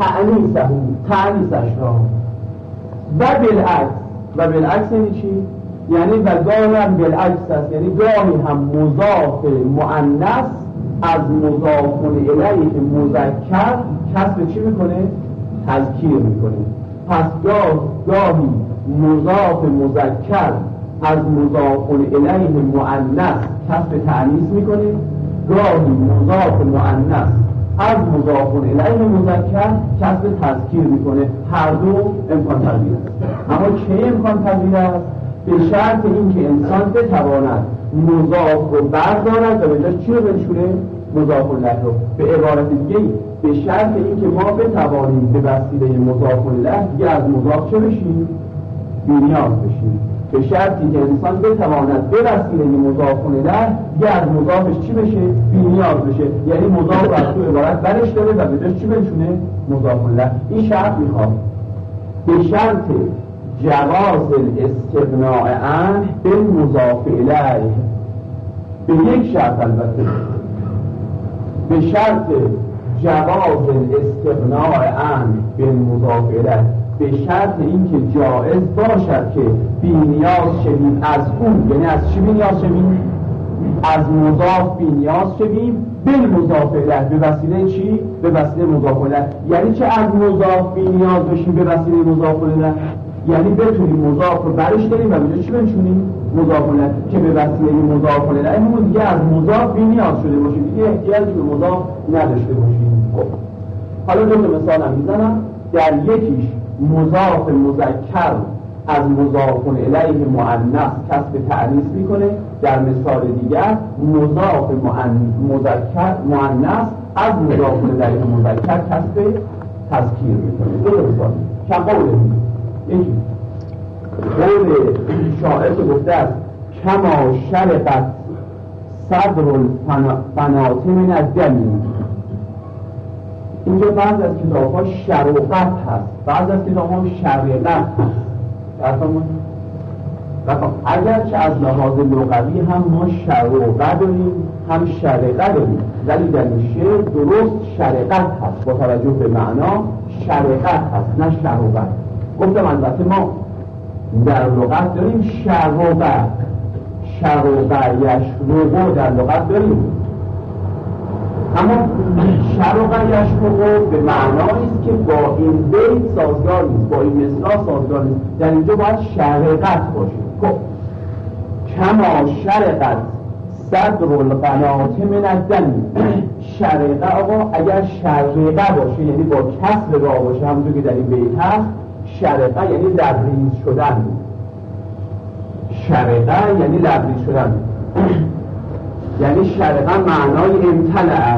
تأنیثش را. و بالعکس یعنی چی؟ یعنی و گاهی هم بالعکس است، یعنی گاهی هم مضاف مؤنث از مضاف الیه مذکر کسب چی میکنه؟ تذکیر میکنه. پس گاهی مضاف مذکر از مضاف الیه مؤنث کسب تأنیث میکنه، گاهی مضاف مؤنث از مضاف الیه مذکر کسب تذکیر میکنه. هر دو امکان پذیر است. اما چه امکان پذیر است؟ به شرط اینکه انسان بتواند مضاف رو بردارد و به جاش چی رو بنشونه؟ مضاف الیه رو. به عبارت دیگه به شرط اینکه ما بتوانیم به وسیله مضاف الیه دیگه از مضاف چه بشیم؟ بی‌نیاز بشیم. به شرطی که انسان بتواند به وسیله مضاف الیه دیگه از مضافش چی بشه؟ بی‌نیاز بشه. یعنی مضاف رو از تو عبارت برش داره و به جاش چی بنشونه؟ مضاف الیه. این شرط میخواد به شرط جواز الاستغناء عنه بالمضاف الیه، به یک شرط البته، به شرط جواز الاستغناء عنه بالمضاف الیه، به شرط اینکه جائز باشد که بی‌نیاز شویم از اون. یعنی از چی بی‌نیاز شویم؟ از مضاف بی‌نیاز شویم بالمضاف الیه، به وسیله چی؟ به وسیله مضاف الیه. یعنی چه از مضاف بی‌نیاز بشیم به وسیله مضاف الیه؟ یعنی بتونیم مضاف رو برش داریم و بجا چی بنشونیم؟ مضاف الیه، که به وسیله مضاف الیه همون دیگه از مضاف بی‌نیاز شده باشیم، دیگه احتیاجی به مضاف نداشته باشیم. خب حالا دو تا مثال هم میزنم. در یکیش مضاف مذکر از مضاف الیه مؤنث کسب تأنیث میکنه، در مثال دیگر مضاف مذکر مؤنث از مضاف الیه مذکر کسب تذکیر میکنه. دو تا مثال. چند قوله؟ یکی قول شاعر که گفته است کما شرقت صدر الفنات من الدم. اینجا بعض از کتاب ها شرقت هست، بعض از کتاب ها شرقت هست. اگرچه از لحاظ لغوی هم ما شرقت داریم هم شرقت داریم، ولی در این شعر درست شرقت هست، با توجه به معنا شرقت هست نه شرقت. گفتم البته ما در لغت داریم شرقت، یشرقو در لغت داریم، اما شرق یشرقو به معنایی است که با این بیت سازگار نیست، با این مصرع سازگار نیست. در اینجا باید شرقت باشه. خب کما شرقت صدر القنات من الدم. شرقه آقا اگر شرقه باشه یعنی با کسر را باشه همونجور که در این بیت هست، شرقه یعنی لبریز شدن، شرقه یعنی لبریز شدن. یعنی شرقه معنای امتلعه.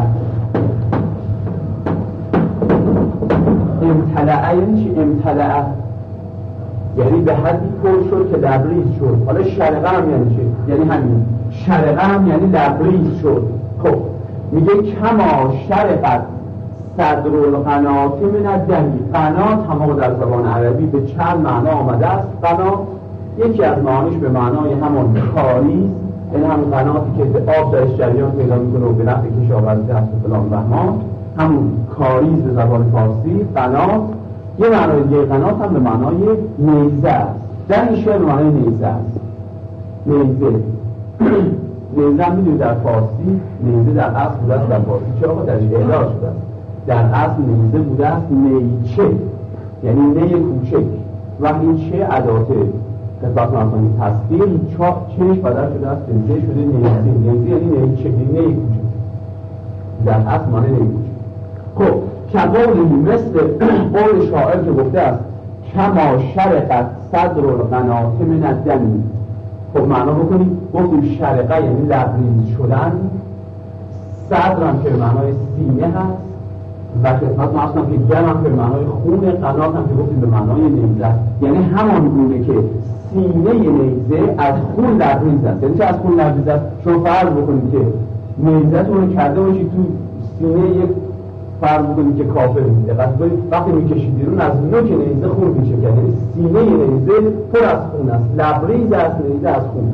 امتلعه یعنی چی؟ امتلعه یعنی به حدی پر شد که لبریز شد. حالا شرقه هم یعنی چی؟ یعنی همین شرقه هم یعنی لبریز شد. خب میگه کما شرقت صدر القنات من الدمی. قنات هم در زبان عربی به چند معنا آمده است. قنات یکی از معانیش به معنای همون کاریز، این همون قناتی که آب درش جریان پیدا میکنه و به نفع کشاورزی هست و فلان بهمان، همون کاریز به زبان فارسی قنات. یه معنای دیگه قنات هم به معنای نیزه است. در این شعر به معنای نیزه است. نیزه نیزه هم میدونید در فارسی نیزه در اصل بوده است در فارسی چه آقا درش اعلال شده است. در اصل نیزه بوده است نیچه یعنی نی کوچک. وقتی این چه عداته خدمت مثلا تصدیل چهش بدل شده است نیزه شده نیزه. نیزه یعنی نیچه نی کوچک در اصل معنی نی کوچک. خب کقولی مثل قول شاعر که گفته است کما شرقت صدر القنات من الدمی. خب معنا بکنیم گفتیم شرقه یعنی لبریز شدن، صدر هم که به معنای سینه هست و خدمت ما اصلا که دم هم که به معنای خون، قنات هم که گفتیم به معنای نیزه. یعنی همان گونه که سینه نیزه از خون لبریز است. یعنی چه از خون لبریز است؟ شما فرض بکنید که نیزه‌تون رو کرده باشید تو سینه یک فرض بکنید که کافر میده وقتی میکشید بیرون از نوک نیزه خون میشه، یعنی سینه نیزه پر از خون است، لبریز است نیزه از خون.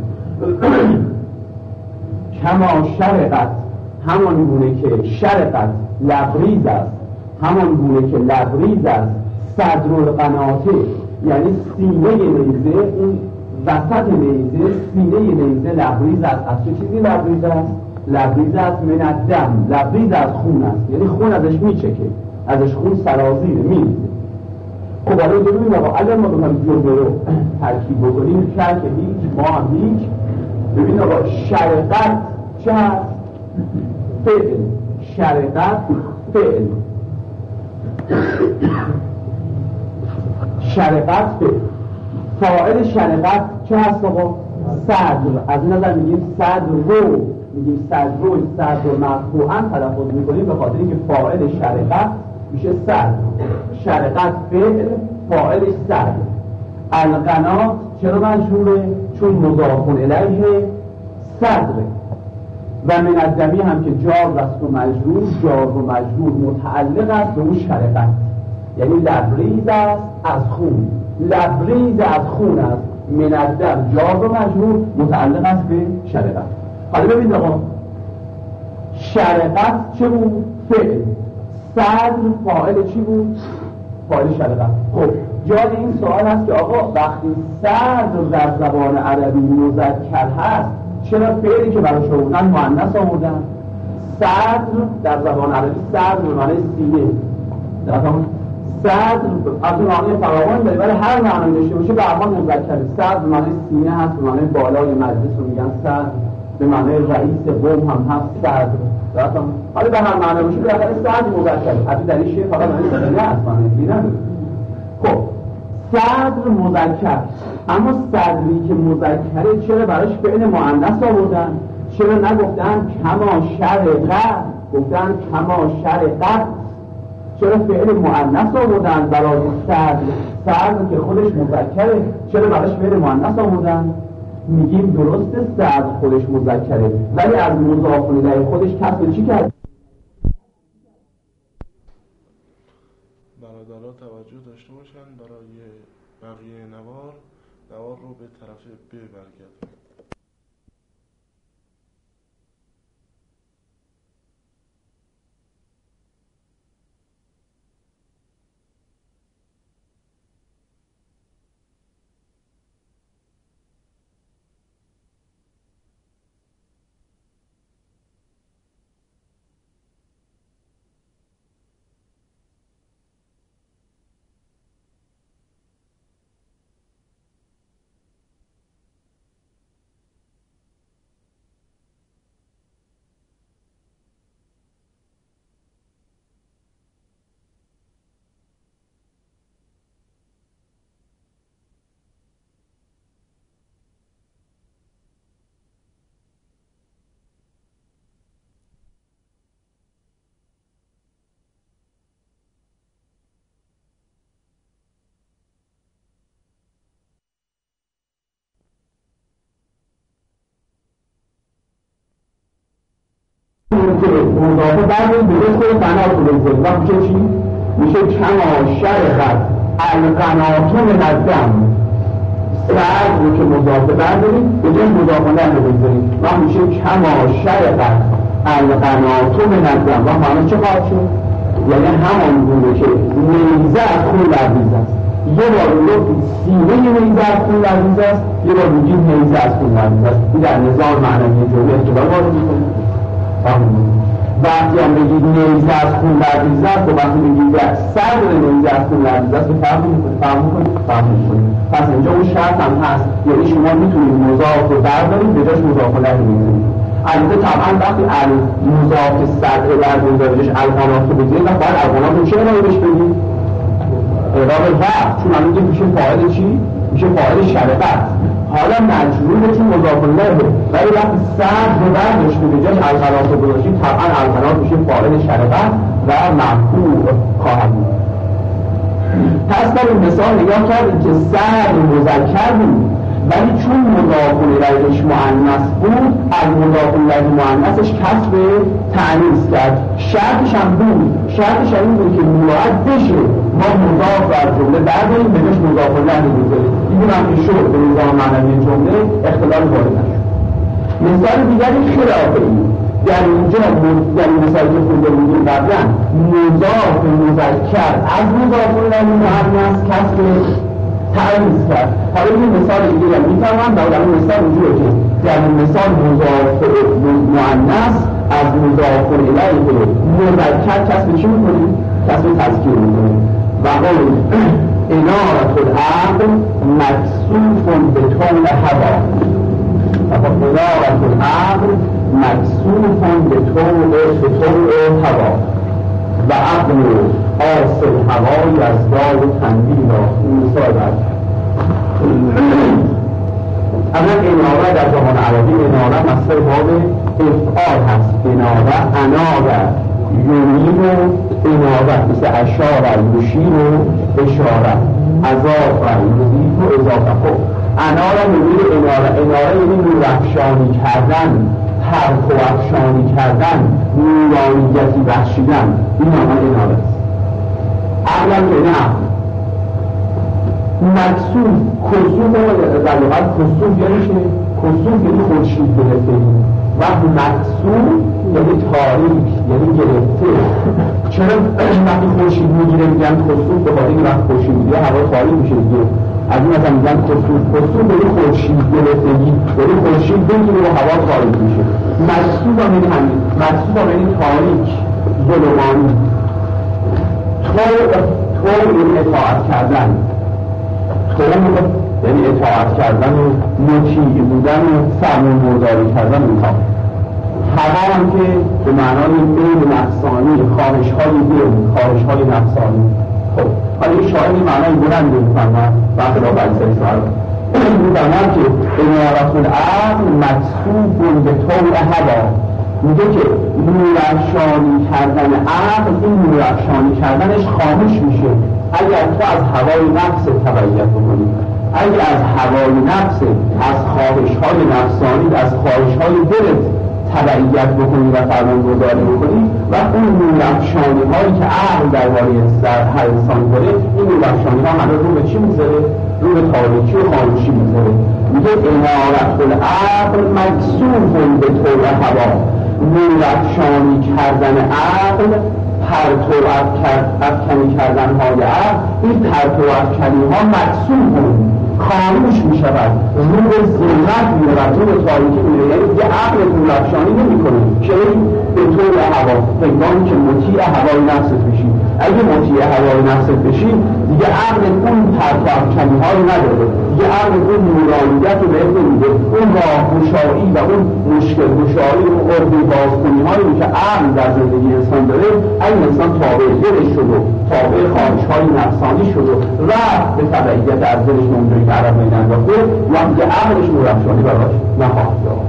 کما شرقت همان گونه که شرقت لبریز است، همان گونه که لبریز است صدر القناته یعنی سینه نیزه، اون وسط نیزه سینه نیزه لبریز است. از چه چیزی لبریز است؟ لبریز است من الدم، لبریز از خون است یعنی خون ازش میچکه، ازش خون سرازیره میریزه. خب حالا ببینید آقا اگر ما بخوایم جمله رو ترکیب بکنیم که هیچ ما هم هیچ. ببینید آقا شرقت چه هست؟ فعل. شرقت فعل. شرقت فعل. فاعل شرقت چه هست آقا؟ صدر. از این نظر میگیم صدر رو، میگیم صدر رو، صدر رو مرفوعاً تلفظ میکنیم به خاطر اینکه فاعل شرقت میشه صدر. شرقت فعل، فاعلش صدر. القنات چرا مجروره؟ چون مضاف الیه صدره. و من الدمی هم که جار است و مجرور، جار و مجرور متعلق است به اون شرقت یعنی لبریز است از خون، لبریز از خون است. من الدم جار و مجرور متعلق است به شرقت. حالا ببینید آقا شرقت چه بود؟ فعل. صدر فاعل چی بود؟ فاعل شرقت. خب جای این سوال هست که آقا وقتی صدر در زبان عربی مذکر هست چرا فعلی که براش آوردن مؤنث آوردن؟ صدر در زبان عربی صدر به معنی سینه، صدر از اون معنی فراوان داره ولی هر معنی داشته باشه به هر مذکره. صدر به معنی سینه هست، به معنی بالای مجلس رو میگن صدر، به معنی رئیس قوم هم هست صدر. حالا به هر معنی باشه بالاخره صدر مذکره. حتی در این شعر فقط معنی سینه هست، معنی سینه نداره. خب صدر مذکر، اما صدری که مذکره چرا براش فعل مؤنث آوردن؟ چرا نگفتن کما شرقه، گفتن کما شرقت؟ چرا فعل مؤنث آوردن برای صدر؟ صدر که خودش مذکره چرا براش فعل مؤنث آوردن؟ میگیم درسته صدر خودش مذکره ولی از مضاف الیه خودش کسر چی کرد؟ برادرها توجه داشته باشن برای بقیه نوار رو به طرف ب برگردن. که مضافه برداریم به جای خود قنات رو بگذاریم و میشه چی؟ میشه کما شرقت القنات من الدم. سرد رو که مضافه برداریم به جای مضافه رو بگذاریم و میشه کما شرقت القنات من الدم. و معنی چه خواهد شد؟ یعنی همان گونه که نیزه از خون لرزیز است. یه بار رو سینه نیزه از خون لرزیز است، یه بار میگیم نیزه از خون لرزیز است. این در نظام معنوی جمله اختلاف وارد میکنه. وقتی هم بگید نیزه از خون لرزیز است و وقتی بگید صدر نیزه از خون لرزیز است، فهم میکنید. پس اینجا اون شرط هم هست، یعنی شما میتونید مضاف رو بردارید به جاش مضاف له میذارید. البته طبعا وقتی مضاف صدر لرزیز به جاش القنات رو بگیرید و باید القنات رو چه ارائه بهش بدید؟ ارائه وقت، چون الان میشه فاعل چی؟ میشه فاعل شرقت. حالا مجروره چون مضاف له، ولی وقتی صدر رو برداشت به جاش القنات رو گذاشتید طبعا القنات میشه فاعل شرقت و مرفوع خواهد بود. پس در این مثال نگاه کردیم که صدر مذکر بود ولی چون مضاف الیهش مؤنث بود از مضاف الیه مؤنثش کسر تأنیث کرد. شرطش هم بود، شرطش این بود که مراد بشه ما مضاف بر جمله برداریم به جاش مضاف الیه بذاریم. این هم که شد به نظام معنوی جمله اختلال وارد نشد. مثال دیگری خلاف این، در اینجا در این مثال که خونده بودیم قبلا مضاف مذکر از مضاف الیه مؤنث کسر تأنیث کرد. حالا این مثال دیگه هم میتونم در این مثال اونجوره که در این مثال مضاف مؤنث از مضاف الیه مذکر کسب چی میکنیم؟ کسب تذکیر میکنیم. و قول انارة العقل مکسوف به طول هوا. انارة العقل مکسوف به طول هوا و عقل آصل هوای از دار و تنبیه را مثال است. اما اناره در زبان عربی اناره مصدر باب افعال هست. اناره اناره یونین و اناره مثل اشاره یوشین و اشاره اضاف و یضیف و اضافه. خب اناره نمیر اناره یعنی نورافشانی کردن، حرف و افشانی کردن، نورانیتی بخشیدن. این نام اناره است. عقلا که نه مکسوف کسوف در لغت کسوف یعنی چه؟ کسوف یعنی خورشید گرفتگی و مکسوف یعنی تاریک یعنی گرفته. چرا وقتی خورشید میگیره میگن کسوف؟ به خاطر اینکه وقتی خورشید میگیره هوا تاریک میشه دیگه. از این مثلا میگن کسوف یعنی خورشید گرفتگی، یعنی خورشید بگیره و هوا تاریک میشه. مکسوف هم یعنی همین، مکسوف هم یعنی تاریک ظلمانی. طور یعنی اطاعت کردن، طور یعنی اطاعت کردن و مطیع بودن و فرمانبرداری کردن اونها. هوا هم که به معنای میل نفسانی، خواهش‌های دل، خواهش‌های نفسانی. خب حالا این شاعر این معنای بلند می‌فهمن و خلاف اکثر شاعر می‌فهمن که انارة العقل مکسوف به طول هوا. میگه که نورافشانی کردن عقل، این نورافشانی کردنش خاموش میشه اگر تو از هوای نفس تبعیت بکنی. اگر از هوای نفس، از خواهش‌های نفسانی، از خواهش‌های دلت تبعیت بکنی و فرمانبرداری بکنی و اون نورافشانی‌هایی که عقل درباره هر انسان داره، این نورافشانی‌ها همه رو به چی میذاره؟ رو به تاریکی و خاموشی میذاره. میگه انارة العقل مکسوف به طول هوا. نورافشانی کردن عقل، پرتو افکنی کردن های عقل، این پرتو افکنی ها مکسوف خاموش می شود، رو به ظلمت می رود، رو به تاریکی می رود. یعنی دیگه عقل نورافشانی نمی کنه که به طول هوا هنگامی که مطیع هوای نفست بشی. اگه مطیع هوای نفست بشی دیگه عقل اون پرتو افکنی های نداره، دیگه عقل اون نورانیت رو بهت نمیده. اون راهگشایی و اون مشکل گشایی و عقده بازکنی هایی که عقل در زندگی انسان داره، این انسان تابع دلش شد و تابع خواهش‌های نفسانی شد و رفت به تبعیت از دلش اونجوری که عرب این انداخته و دیگه عقلش نورافشانی براش نخواهد داشت.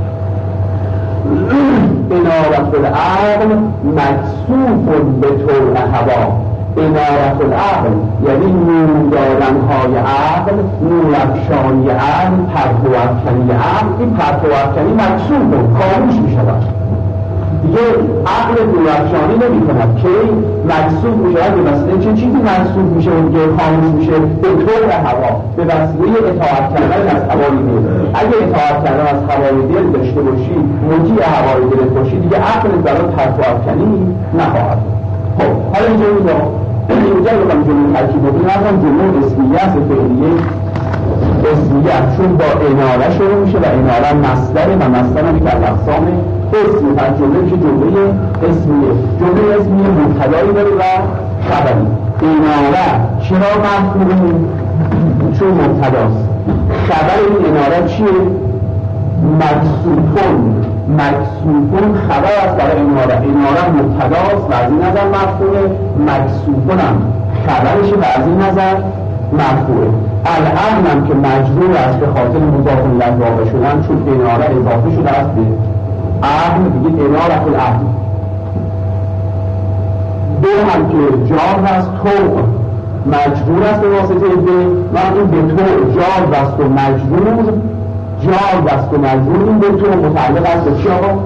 انارة العقل مکسوف به طول هوا. انارة العقل یعنی نور دادن‌های عقل، نورافشانی عقل، پرتو افکنی عقل. این پرتو افکنی مکسوف خاموش می‌شود. دیگه عقل دورافشانی نمی کند که مکسوب میشه. به وسیله چه چیزی مکسوب میشه و دیگه خاموش میشه؟ به طور هوا، به وسیله اطاعت کردن از هوای دل. اگه اطاعت کردن از هوای دل داشته باشی، مطیع هوای دل باشی، دیگه عقل برای ترک و افکنی نخواهد. خب حالا اینجا بخوام جمله ترکیب بکنیم، اصلا جمله اسمیه است، فعلیه اسمیه، چون با اناره شروع میشه و اناره مصدره و مصدر هم که از اقسام اسمیه، پس جمله میشه جمله اسمیه. جمله اسمیه مبتدایی داره و خبری. اناره چرا مفهومه؟ چون مبتداست. خبر این اناره چیه؟ مکسوفون خبر است برای اناره مبتداست و از این نظر مفهومه، مکسوفون هم خبرشه و از این نظر مفهومه. العقل هم که مجبور است به خاطر مضاف الیه واقع شدن، چون اناره اضافه شده است به عقل، دیگه اناره العقل. دو هم که جار است، تو مجبور است به واسطه به، و این به تو جار است و مجبور، جار است و مجبور، این به تو متعلق است به چی آقا؟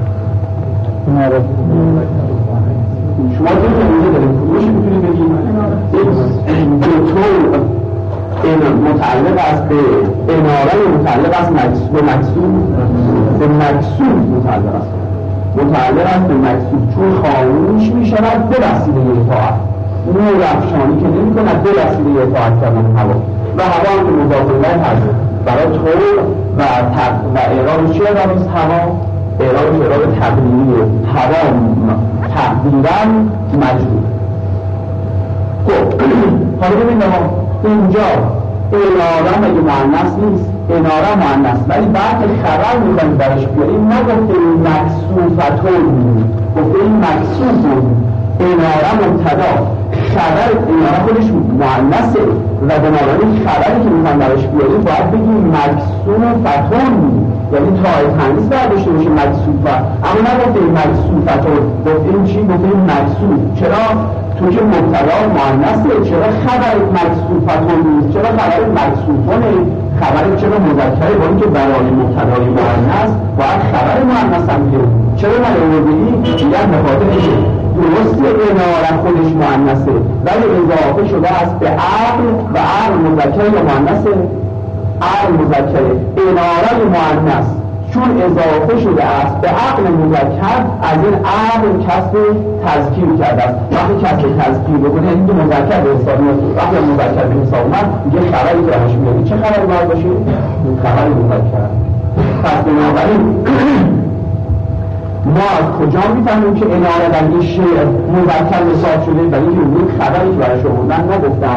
شما دیگه اینجا داریم کدومش میتونید بگیم؟ به تو متعلق است به اناره، متعلق است به مکسوب، به مکسوب متعلق است، متعلق است به مکسوب، چون خاموش میشود به وسیله اطاعت. نور افشانی که نمی کند به وسیله اطاعت کردن هوا، و هوا هم که مضاف الیه هست برای طور و اعراب چه اعرابی است؟ هوا اعرابش اعراب تقدیریه، هوا تقدیرا مجبور. خب حالا ببینید اینجا اناره مگه مؤنث نیست؟ اناره مؤنث، ولی بعد خبر میخوایم برش بیاریم، نگفته این مکسوفتون، گفته این مکسوف بود. اناره مبتدا، خبر اناره خودش مؤنثه و بنابراین خبری که میخوایم برش بیاریم باید بگیم مکسوفتون، یعنی تای تنیس برداشته باشه مکسوفه، اما نگفته این مکسوفتون، گفته این چی؟ گفته این مکسوف. چرا؟ تو که مبتدا مؤنثه، چرا خبر مکسوفتون نیست؟ چرا خبر مکسوفونه؟ خبر چرا مذکره با اینکه برای مبتدای مؤنث باید خبر مؤنث هم بیاره؟ چرا نیاوردی؟ میگن به خاطر اینکه درسته اناره خودش مؤنثه ولی اضافه شده است به عقل و عقل مذکر یا مؤنثه؟ عقل مذکره. اناره مؤنث چون اضافه شده است به عقل مذکر، از این عقل کسب تذکیر کرده است. وقتی کسب تذکیر بکنه این که مذکر به حساب میاد، وقتی مذکر به حساب اومد دیگه خبری که راهش میاد چه خبری باید باشه؟ خبر مذکر. پس بنابراین ما از کجا میفهمیم که اناره در این شعر مذکر حساب شده؟ برای اینکه اون خبری که برایش آوردن نگفتن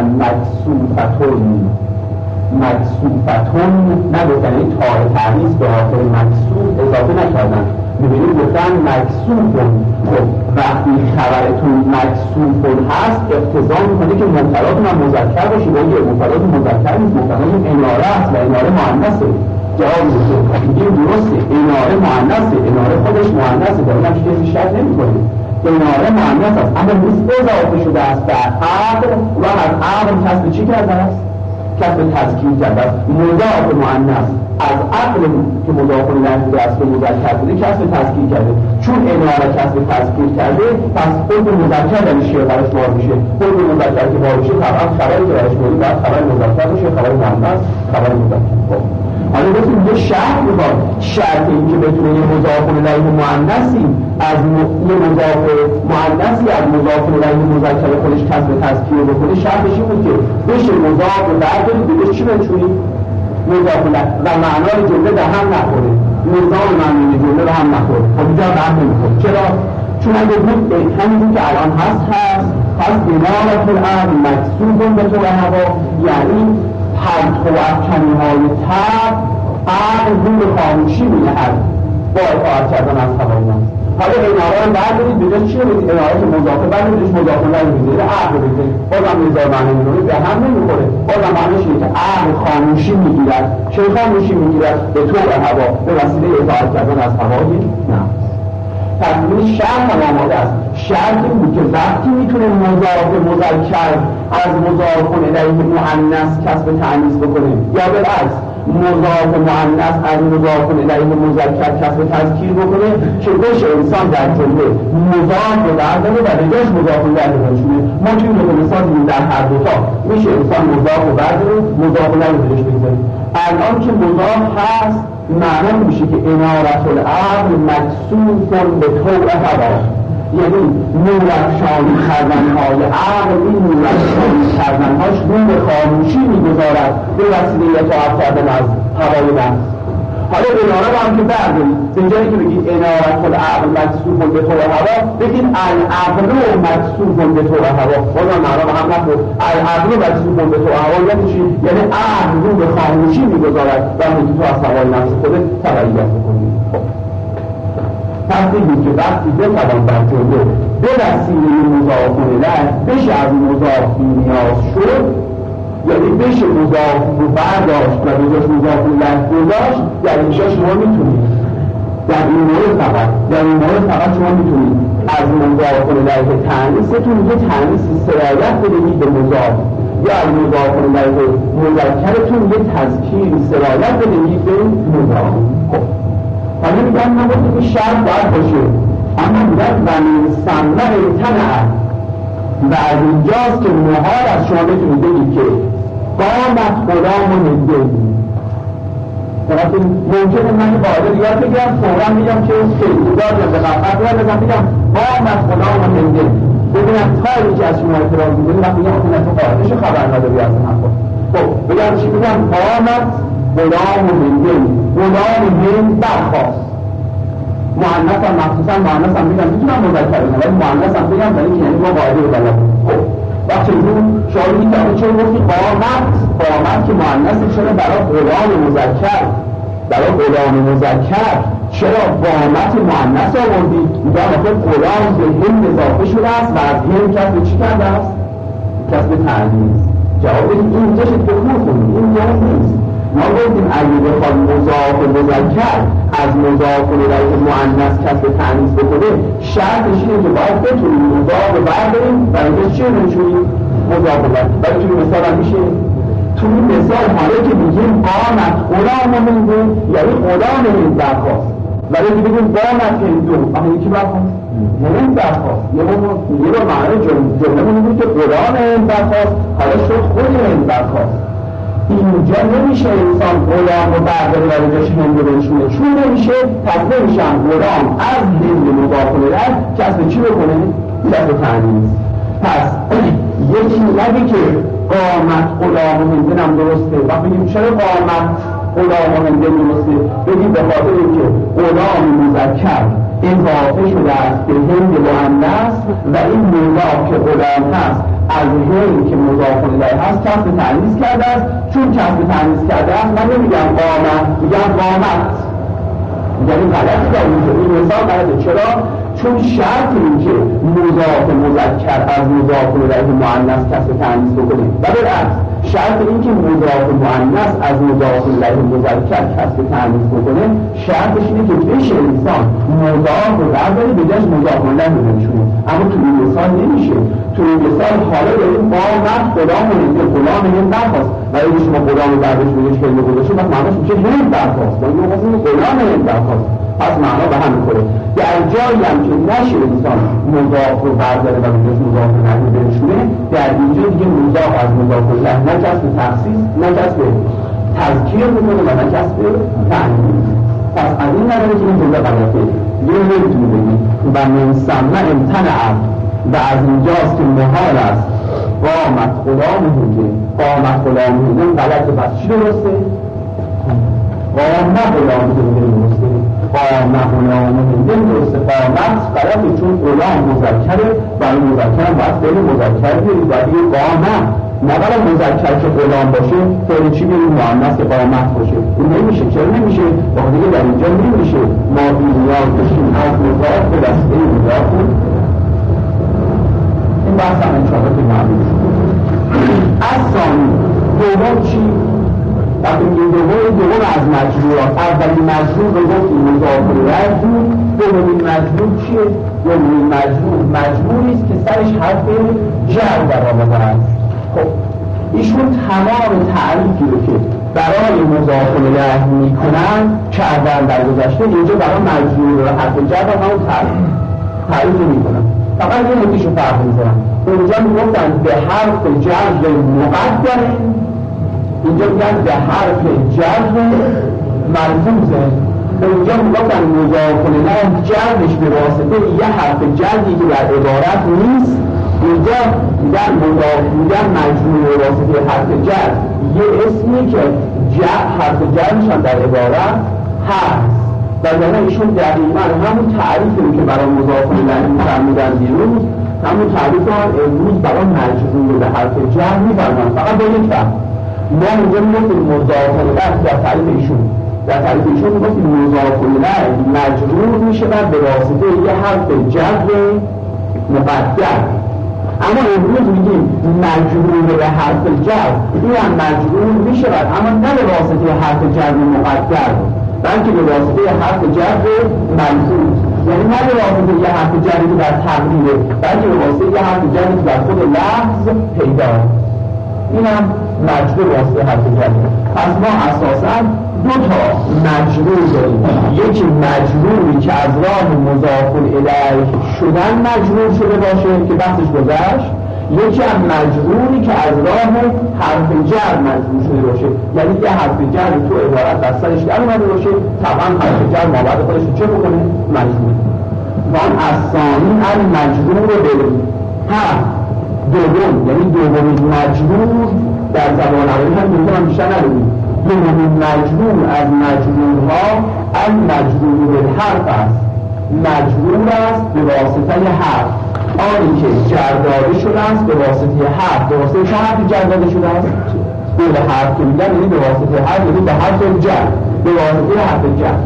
مکسوفتون نگفتن، این تار تعنیس به آخر مکسوف اضافه نکردن، میبینید گفتن مکسوفون. خب وقتی خبرتون مکسوفون هست اقتضا میکنه که مبتداتون هم مذکر باشه، و اگه مبتداتون مذکر نیست، مبتداتون اناره است و اناره مؤنثه. جواب میگیم درسته، اناره مؤنثه، اناره خودش مؤنثه، در اینم چیزی شک نمی‌کنه. اناره مؤنث است، اما نیست اضافه شده است در عقل و از عقل کسب چی کرده است؟ کسب تذکیر کرده است. مضاف مؤنث از عقل که مضاف الیه بوده است به مذکر بوده کسب تذکیر کرده، چون اناره کسب تذکیر کرده پس خود مذکر در شعر برش وارد میشه. خود مذکر که وارد میشه طبعا خبری که برش وارد باید خبر مذکر باشه، خبر مؤنث خبر مذکر. حالا بسیم یه شرط میخواد، شرط این که بتونه یه مضاف الیه مؤنثی از یه مضاف مؤنثی از مضاف الیه مذکر خودش کسب تذکیر بکنه، شرطش این بود که بشه مضاف برداری دیگه چی بچونی؟ مضاف الیه و معنای جمله به هم نخوره، نظام معنی جمله به هم نخوره. خب اینجا به هم نمیخوره. چرا؟ چون اگه بود همین که الان هست پس اناره العقل مکسوف به طور هوا، یعنی پرتو افکنی های تب عقل رو به خاموشی می‌نهد با اطاعت کردن از هوای نفس. حالا اناره رو بردارید به جای چی رو بگید؟ اناره که مضافه برداریدش مضافه الیه بگید عقل بگید، بازم نظام معنی می‌کنه به هم نمی‌خوره. بازم معنیش اینه که عقل خاموشی می‌گیرد. چه خاموشی می‌گیرد؟ به طور هوا، به وسیله اطاعت کردن از هوای نفس. تکمیل شرط هم آماده است. شرط این بود که وقتی میتونه مضاف مذکر از مضاف الیه مؤنث کسب تأنیث بکنه، یا بالعکس مضاف مؤنث از مضاف الیه مذکر کسب تذکیر بکنه که بشه انسان در جمله مضاف رو برداره و به جاش مضاف الیه بنشونه. ما توی مثال در هر دوتا میشه انسان مضاف رو برداره مضاف الیه رو بهش بگذاریم. الان که مضاف هست معنی میشه که انارة العقل مکسوف به طوع هوا، یعنی نورافشانی کردنهای عقل، این نورافشانی کردنهاش رو به خاموشی میگذارد به وسیله اطاعت کردن از هوای نفس. حالا اناره رو هم که بردارید به جایی که بگید انارة العقل مکسوف به طوع هوا بگید العقل مکسوف به طوع هوا، بازم معنا به هم نخورد. العقل مکسوف به طوع هوا یعنی عقل رو به خاموشی میگذارد و میگه تو از هوای نفس خودت تبعیت بکنید. تصدیقی که وقتی بتوان در جلو به وسیله مضاف الیه بشه از مضاف نیاز شد، یعنی بشه مضاف رو برداشت و به جاش مضاف الیه گذاشت، در اینجا شما میتونید در این مورد فقط شما میتونید از مضاف الیه تأنیثتون یه تأنیث سرایت بدهید به مضاف، یا از مضاف الیه مذکرتون یه تذکیر سرایت بدهید به مضاف. حالا میگن نباید که شرط باید باشه، اما میگن و من سمع امتنع و از اینجاست که محال از شما بتونید بگید که قامت غلام هنده. ممکنه من قاعده یاد بگیرم فورا میگم که خیلی دارم به قفت رو بگم قامت غلام هنده، ببینم تا اینکه از شما اعتراض میکنید وقتی میگم اون تو قاعدهش خبر نداری از من. خب بگم چی بگم؟ قامت غلام هنده، غلام هند برخواست. مؤنث هم مخصوصا مؤنث هم بگم میتونم مذکر بگم ولی مؤنث هم بگم برای اینکه یعنی ما قاعده رو بلد. خب وقتی اون شما میگید چون گفتی قامت که مؤنث چرا برای غلام مذکر چرا قامت مؤنث آوردی؟ میگم آخه غلام به هند اضافه شده است و از هند کسب چی کرده است؟ کسب تأنیث. جواب اینجا شد که کنید این نیاز نیست. ما گفتیم اگه بخواد مضاف مذکر از مضاف الیه مؤنث کسب تأنیث بکنه شرطش اینه که باید بتونیم مضاف رو برداریم و اینجا چی نشونیم؟ مضاف الیه. ولی توی مثال هم میشه توی مثال حالا که میگیم قامت غلام هنده یعنی غلام هند برخواست، ولی که بگیم قامت هندو آخه یکی برخواست هند برخواست یه با معنی جمله میگیم که غلام هند برخواست حالا شد خود هند برخواست. اینجا نمیشه انسان غلام رو برداره و بجاش هند رو بنشونه، چون نمیشه پس نمیشن غلام از هند مضاف الیه کسب چی بکنه؟ کسب تأنیث. پس یکی نگه که قامت غلام هند هم درسته و بگیم چرا قامت غلام هند درسته؟ بگیم به خاطر اینکه غلام مذکر اضافه شده است به هند مؤنث و این مضاف که غلام هست از هند که مضاف الیه هست کسب تأنیث کرده است. چون کسب تأنیث کرده است من نمیگم قامت، میگم قامت، یعنی غلطی در این مثال غلطه. چرا؟ چون شرط این که مضاف مذکر از مضاف الیه مؤنث کسب تأنیث بکنه و بالعکس شرط این که مضاف مؤنث از مضاف الیه مذکر کسب تأنیث بکنه شرطش اینه که بشه انسان مضاف رو برداره به جاش مضاف الیه رو بنشونه. اما تو این مثال نمیشه. تو این مثال حالا داریم قامت غلام هند، غلام هند برخواست، ولی اگه شما غلام رو برداشت بهش کلمه گذاشته وقت معناش میشه هند برخواست، ولی ما گفتیم غلام هند برخواست، پس معنا به هم میخوره. در جایی هم که نشه انسان مضاف رو برداره و بهش مضاف الیه بنشونه در اینجا دیگه مضاف از مضاف الیه نه کسب تخصیص نه کسب تذکیر میکنه و نه کسب تأنیث. پس از این نظره که این جمله غلطه یه نمیتونی بگی و من سمع امتنع و از اینجاست که محال است قامت غلام هنده. قامت غلام هنده غلطه. پس چی درسته؟ قامت غلام هنده درسته. قامت غلام هنده درسته. قامت غلطه چون غلام مذکره و این مذکر باید بین مذکر بیارید و دیگه قامت نه برای مذکر که غلام باشه فعل چی بیارید مؤنث قامت باشه. این نمیشه. چرا نمیشه؟ واقعا دیگه در اینجا نمیشه ما بی نیاز بشیم از مضاف به وسیله مضاف. این بحث هم انشاءالله که معلوم شد. از ثانی دوم چی؟ وقتی میگیم دوم از مجرورات اولین مجرور رو گفتیم مضاف الیه بود. دومین مجرور چیه؟ دومین مجروری است که سرش حرف جر در آمده است. خب ایشون تمام تعریفی رو که برای مضاف الیه میکنن کردن در گذشته، اینجا برای مجرور و حرف جر همون تعریف میکنن. فقط یه نکتهشو فرق میذارن. اونجا میگفتن به حرف جر مقدر، اینجا میگن به حرف جر ملفوظه. اونجا میگفتن مضاف الیه جرش به واسطه یه حرف جری که در عبارت نیست، اینجا میگن مجرور به واسطه حرف جر یه اسمی که حرف جرش هم در عبارت هست. و یعنی ایشون دقیقا همون تعریفی که برای مضاف الیه میفرمودن دیروز، همون تعریف رو امروز برای مجرور به حرف جر میفرمودن، فقط با یک فرق. ما اینجا میگفتیم مضاف الیه در تعریف ایشون میگفتیم مضاف الیه مجرور میشه به واسطه یه حرف جر مقدر. اما امروز میگیم مجرور به حرف جر، این هم مجرور میشه اما نه به واسطه حرف جر مقدر، بلکه به واسطه حرف جر ملفوظ. یعنی نه به واسطه یه حرف جری که در تقدیره، بلکه به واسطه یه حرف جری که در خود لفظ پیداست. این هم مجرور واسطه حرف جری. پس ما اساساً دو تا مجرور داریم، یکی مجروری که از راه مضاف الیه شدن مجرور شده باشه که بحثش گذشت، یکی هم مجروری که از راه حرف جر مجرور شده باشه، یعنی یه حرف جر تو عبارت در سرش در اومده باشه، طبعا حرف جر مابعد خودش چه بکنه؟ مجرور. وان الثانی المجرور به حرف دوم، یعنی دومین مجرور در زبان عربی هم دوم بیشتر نداریم. دومین مجرور از مجرورها المجرور بالحرف است، مجرور است به واسطه حرف، آنی که جر داده شده است به واسطه حرف. به واسطه چه حرفی جر داده شده است؟ به حرف که میگن یعنی به واسطه حرف، یعنی به حرف جر، به واسطه حرف جر.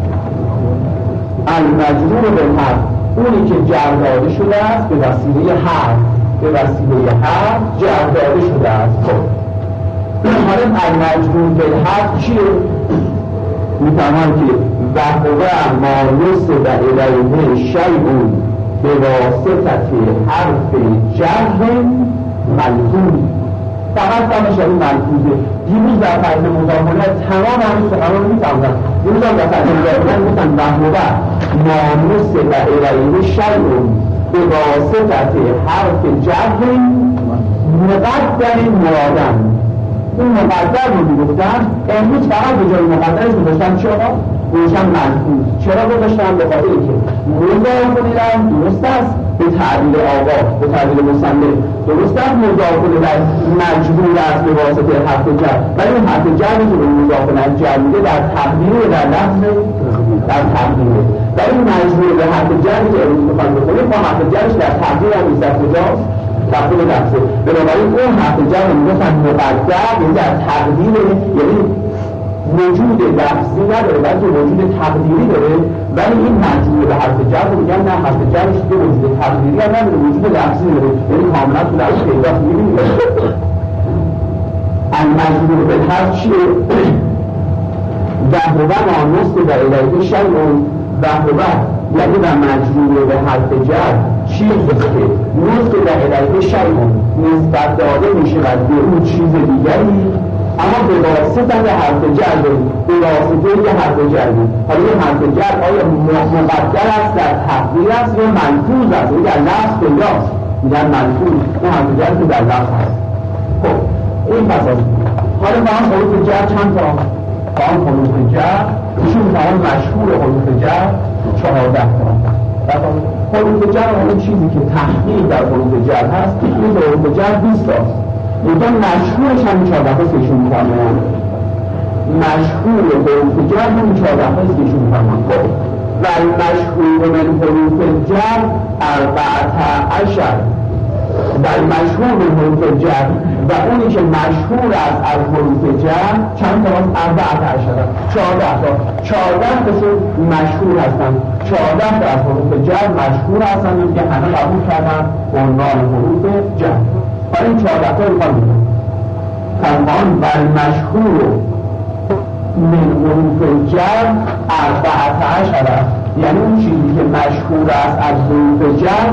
المجرور بالحرف اونی که جر داده شده است به وسیله حرف، به وسیله حرف جر داده شده است. حالا المجرور بالحرف چیه؟ میفهمم که وهو ما نصب الیه شیء به واسطه حرف جر ملفوظ. فقط فهمش این ملفوظه. دیروز در فرض مضاف الیه تمام همین سخنان رو میفهمدن. دیروز هم در فرض مضاف الیه میگفتن وهو ما نصب الیه شیء به واسطه حرف جر مقدر مرادن. این مقدر رو میگفتن، امروز فقط به جای مقدرش میگفتن چه آقا؟ گوشن ملفوظ. چرا گذاشتن؟ به خاطر اینکه مضاف الیه درست است به تعبیر آقا، به تعبیر مصنف درست است مضاف الیه مجبور است به واسطه حرف جر، ولی اون حرف جری که به مضاف الیه جر میده در تقدیر و در لفظ در تقدیره، ولی مجبور به حرف جری که امروز میخوان بخونیم با حرف جرش در تقدیر هم نیست، در کجاست؟ تقدیر لفظه. بنابراین اون حرف جر میگفتن مقدر، یعنی در تقدیر، یعنی وجود لفظی نداره بلکه وجود تقدیری داره، ولی این مجبور به حرف جر رو میگن نه، حرف جرش که وجود تقدیری هم نداره، وجود لفظی داره، یعنی کاملا تو لفظ پیداست. میبینید المجبور به حرف چیه؟ وهو ما نصب الیه شیء وهو، یعنی و مجبور به حرف جر چیزی که نصب الیه شیء نسبت داده میشه و به اون چیز دیگری، اما به واسطه حرف جر، به واسطه یه حرف جر. حالا یه حرف جر آیا مقدر است در تقدیر است یا ملفوظ است؟ این در لفظ پیداست، میگن ملفوظ، این حرف جر که در لفظ هست. خب این پس از حالا با هم حروف جر چند تا؟ با هم حروف جر ایشون میتوان مشهور حروف جر 14 تا. حروف جر اون چیزی که تحقیق در حروف جر هست، این حروف جر 20 تاست. اینجا مشهورش هم 14 تا سیشون میفرمان، مشهور حروف جر هم 14 تا سیشون میفرمان. و المشهور من حروف جر 14 و المشهور من حروف جر و اونی که مشهور است از حروف جر چند تا هست؟ 14 تا 14 تا مشهور هستن، 14 تا از حروف جر مشهور هستن که همه قبول کردن به عنوان حروف جر. حالا این 14 تا رو کنیم فرمان و المشهور من حروف جر 14 یعنی اون چیزی که مشهور است از حروف جر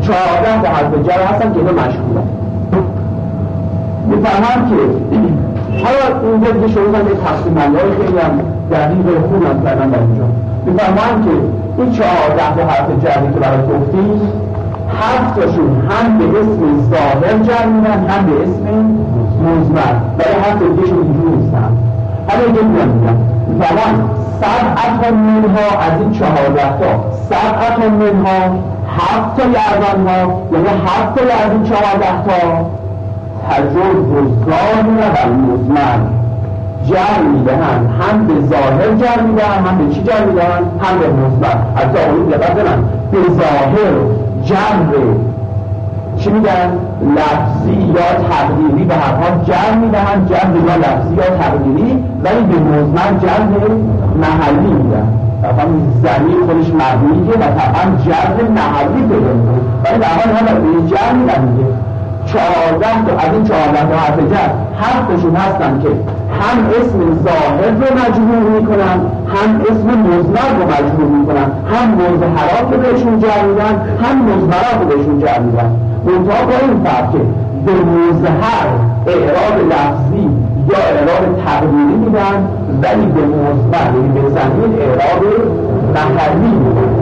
14 تا حرف جر هستن که اینا مشهورن. میفهمم که حالا اینجا دیگه شروع کنم یه تقسیم بندی‌های خیلی هم دقیق خوب هم کردن در اینجا می‌فرمایند که این 14 تا حرف جری که برای گفتیم 7 تاشون هم به اسم ظاهر جر میدن هم به اسم مضمر ولی هر تا دیگه‌شون اینجور نیستن. حالا اینجا میگم می‌فرمایند 7 منها از این 14 تا 7 منها 7 تا گردان‌ها یعنی 7 تا از این 14 تا تجرد و ظاهر و مضمر جر میدهن هم به ظاهر جر میدهن هم به چی جر میدهن هم به مضمر. از ظاهری دقت کنن به ظاهر جر چی میدن لفظی یا تقدیری به هر حال جر میدهن جر یا لفظی یا تقدیری ولی به مضمر جر محلی میدن. طبعا زمین خودش مبنیه و طبعا جر محلی پیدا میکنه ولی در حال هم به جر میدن دیگه. 14 تا از این 14 تا حرف جر 7 تاشون هستن که هم اسم ظاهر رو مجموع میکنن هم اسم مضمر رو مجموع میکنن هم مظهرات رو بهشون جر میدن هم مضمرات رو بهشون جر میدن. منتها با این فرق که به مظهر اعراب لفظی یا اعراب تقدیری میدن ولی به مضمر یعنی به زمین اعراب محلی میدن.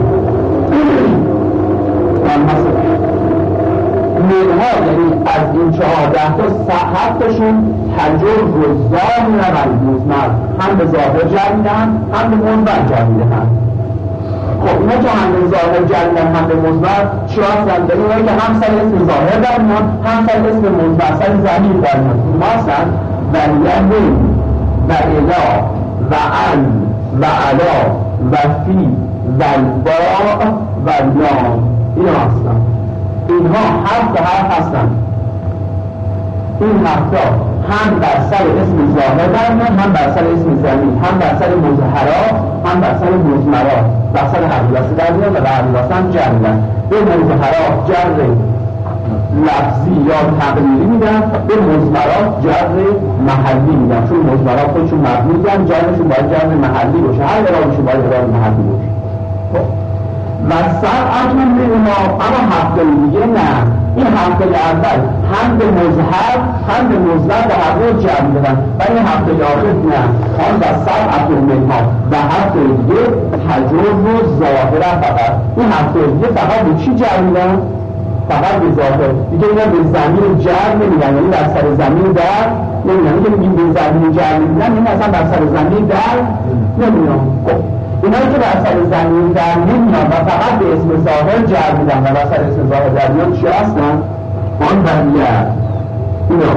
منها یعنی از این 14 تا 7 تاشون تجرد و ظاهر و مضمر هم به ظاهر جر میدن هم به مضمر جر میدن. خب اینا که هم به ظاهر جر میدن هم به مضمر چی هستن؟ به اینایی که هم سر اسم ظاهر در میان هم سر اسم مضمر سر ضمیر در میان. ما هستن و یمین و الا و ان و علا و فی و الباء و لام اینا هستن. اینها 7 حرف هستن. این 7 هم بر سر اسم ظاهر در میان هم بر سر اسم ضمیر هم بر سر مظهرات هم بر سر مضمرات بر سر هر لفظ در میان و هر لفظ هم جر میدن. به مظهرات جر لفظی یا تقدیری میدن به مضمرات جر محلی میدن چون مضمرات خودشون مبنی میدن جرشون باید جر محلی باشه هر اعرابشون باید اعراب محلی باشه. و 7 منها اما 7 دیگه نه این 7 اول هم به مظهر هم به مضمر و هر دو جر میدن و این 7 آخر نه آن و 7 منها و 7 دیگه تجرد و ظاهر فقط این 7 دیگه فقط به چی جر میدن؟ فقط به ظاهر دیگه اینا به زمین جر نمیدن یعنی در سر زمین در نمیدن که میگیم به زمین جر نمیدن این اصلا در سر زمین در نمیدن. اینایی که بر سر زمین در نمیان و فقط به اسم ظاهر جر میدن و بر سر اسم ظاهر در میان چی هستن؟ آن بریت اینا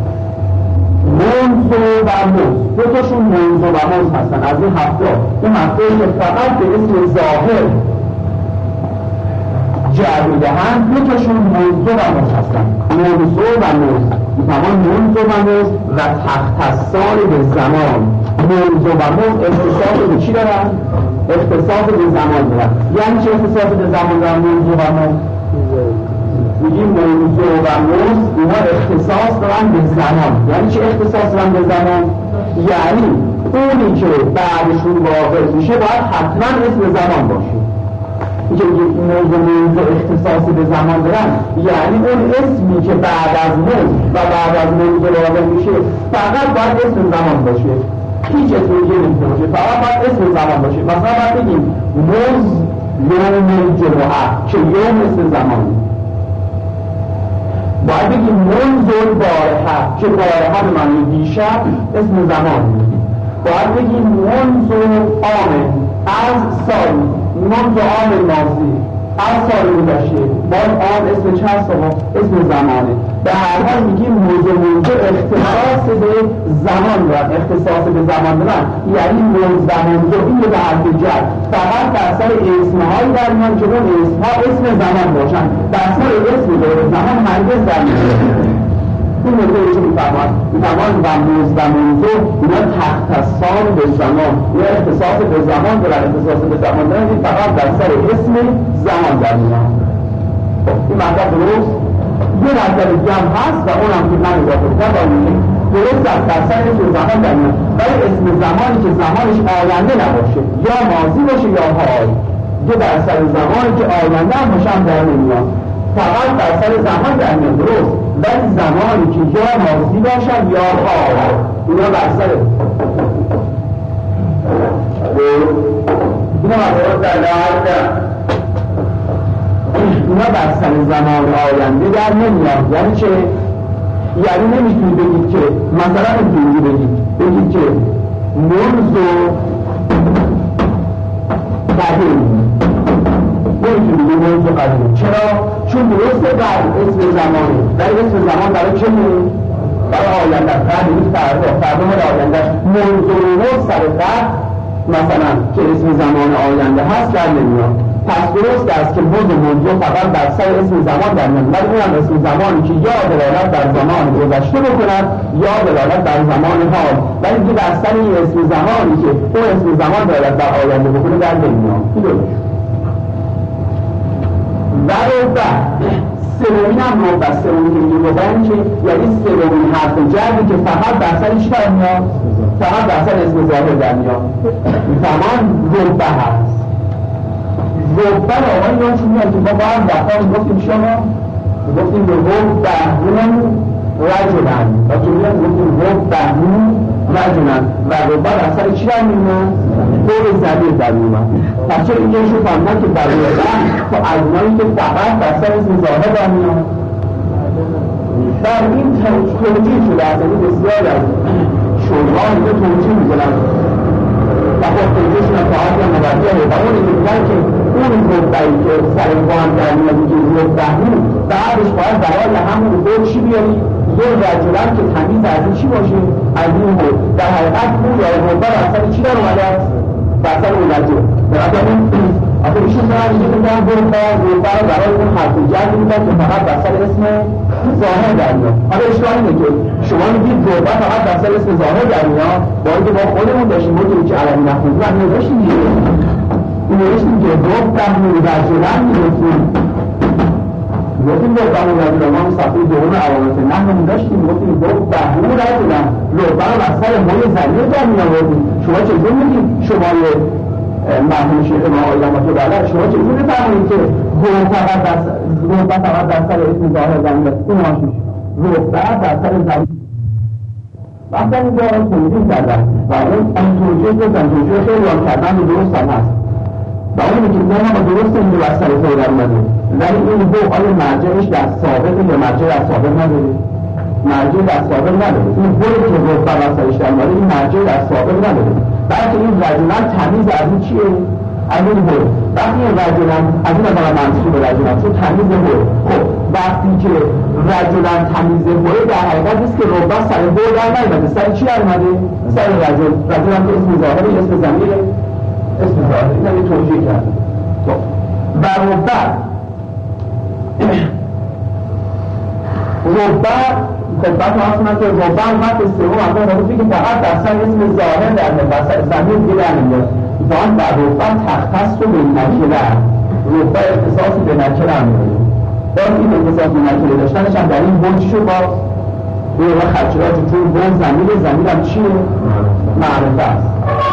منز و مز دو تاشون منز و مز هستن. از این 7 این 7 که فقط به اسم ظاهر جر میدهن دو تاشون منز و مز هستن. منز و مز میتوان منز و مز و تختصان به زمان. منز و مز اختصاص به چی دارن؟ اختصاص به زمان دارن. یعنی چه اختصاص به زمان دارن منز و مز؟ میگیم منز و مز اینا اختصاص دارن به زمان. یعنی چه اختصاص دارن به زمان؟ یعنی اونی که بعدشون واقع میشه باید حتما اسم زمان باشه. اینکه منز اختصاص به زمان دارن یعنی اون اسمی که بعد از منز و بعد از منز واقع میشه فقط باید اسم زمان باشه. هیچ اسم دیگه نمیتونه باشه فقط باید اسم زمان باشه. مثلا باید بگیم منز یوم الجمعه که یوم اسم زمانی. باید بگیم منز البارحه که بارحه به معنی دیشب اسم زمانی. باید بگیم منز عام از سال منز عام ماضی از سال گذشته باید عام اسم چه هست؟ اسم زمانه. به هر حال میگیم منز اختصاص به زمان دارن. اختصاص به زمان دارن یعنی منز و منز این به حرف جر فقط در سر اسمهایی در میان که اون اسمها اسم زمان باشن. در سر اسم غیر زمان هرگز در میان. این نکته که میفرمان و منز و منز اینا تختصان به زمان یا اختصاص به زمان دارن. اختصاص به زمان دارن این فقط در سر اسم زمان در میان. این مطلب درست؟ یه مطلب دیگه هم هست و اونم که من اضافه کردم درست در سر اسم زمان در میان ولی اسم زمانی که زمانش آینده نباشه یا ماضی باشه یا حال یه در سر زمانی که آینده هم باشه هم در نمیان فقط در سر زمان در میان درست ولی زمانی که یا ماضی باشد یا حال اینا بر سر اینا بر سر زمان آینده در نمیاد. یعنی چه؟ یعنی نمیتونید بگید که مثلا اینجوری بگید که منذ قدیم، نمیتونید بگید منذ قدیم. چرا؟ چون درسته در اسم زمانه، در اسم زمان برای چه می‌مونه؟ برای آینده، فردا مال آیندهش منظور سر قد مثلا که اسم زمان آینده هست در نمیاد. پس درست است که موضوع فقط بر سر اسم زمان در نمیاد، ولی اونم اسم زمانی که یا دلالت بر زمان گذشته بکند یا دلالت بر زمان حال، ولی که بر سر این اسم زمانی که اون اسم زمان دلالت بر آینده بکنه در نمیاد. سومین هم رو بس سومین که میگوزن که یعنی سومین حرف جردی که فقط بر سر چی در میاد؟ فقط بر سر اسم ظاهر در میاد. زمان ربه هست. ربه رو آقای ایران چون میاد که ما باید دفعه میگفتیم شما میگفتیم ربه هون رجلن و که میاد میگفتیم ربه هون رجلن و ربه بر سر چی در میاد؟ دور زمین در میاد. پس چون اینجا شو فهمدن که در ربه تو ازنایی که فقط بر سر اسم ظاهر در میاد در این توجیه شده از این بسیار از شورها اینجا توجیه میکنن و خود توجیهشون از طاعت یا مبادیه و اون اینجا میگن که اون ربهی که سر بان در میاد میگه ربه هون بعدش باید برای همون دور چی بیاری؟ یه رجلن که تمیز از این چی باشه؟ از این بود در حقیقت اون یا ربه بر سر چی در اومده است؟ بر سر اون رجل برای آخه ایشون دارن اینجا میگن ربه رو برای اون حرف جردی میگن که فقط بر سر اسم ظاهر در میاد. حالا اشکال اینه که شما میگید ربه فقط بر سر اسم ظاهر در میاد، باید با خودمون داشتیم بودیم که علمی نخوندیم و نوشتیم دیگه این نوشتیم که ربه هون رجلن میگفتیم ربه هون رجلن ما صفحه دوم علامت نحومون داشتیم گفتیم ربه هون رجلن ربه رو بر سر موی ضمیر در میآوردیم. شما چطور میگید شما مرحوم شیخ ما علامت بلد شما چطور میفرمایید که ربه فقط در سر اسم ظاهر در میاد؟ این ماشین ربه در سر ضمیر وقتی اینجا توضیح کردن و اون توجیه بزن توجیه خیلی هم کردن درست هم هست و اون میگه نه ما درست اینجا بر سر خود در اومده، ولی این دو آیا مرجعش در سابق یا مرجع در سابق نداره؟ مرجع در سابق نداره. این بوری که ربه بر سرش در اومده این مرجع در سابق نداره، بلکه این رجلن تمیز از این چیه؟ از این بور. وقتی این رجلن از این نظر منصوب رجلن چون تمیز بور. خب وقتی که رجلن تمیز بور در حقیقت نیست که ربه سر بور در نیامده، سر چی در اومده؟ سر رجلن که اسم ظاهره اسم ضمیره اسم ظاهره. این هم توجیه کرد. خب و ربه خب بعد ما که ربه اومد به سوم اما ربه که فقط در سر اسم ظاهر در میاد، سر ضمیر دیگه در نمیاد. وان در ربه تختص به نکره، ربه اختصاصی به نکره هم میده. باید این اختصاص به نکره داشتنش هم در این بون چی شد؟ باز روی خدشرات چون بون ضمیر هم چیه؟ معرفه است.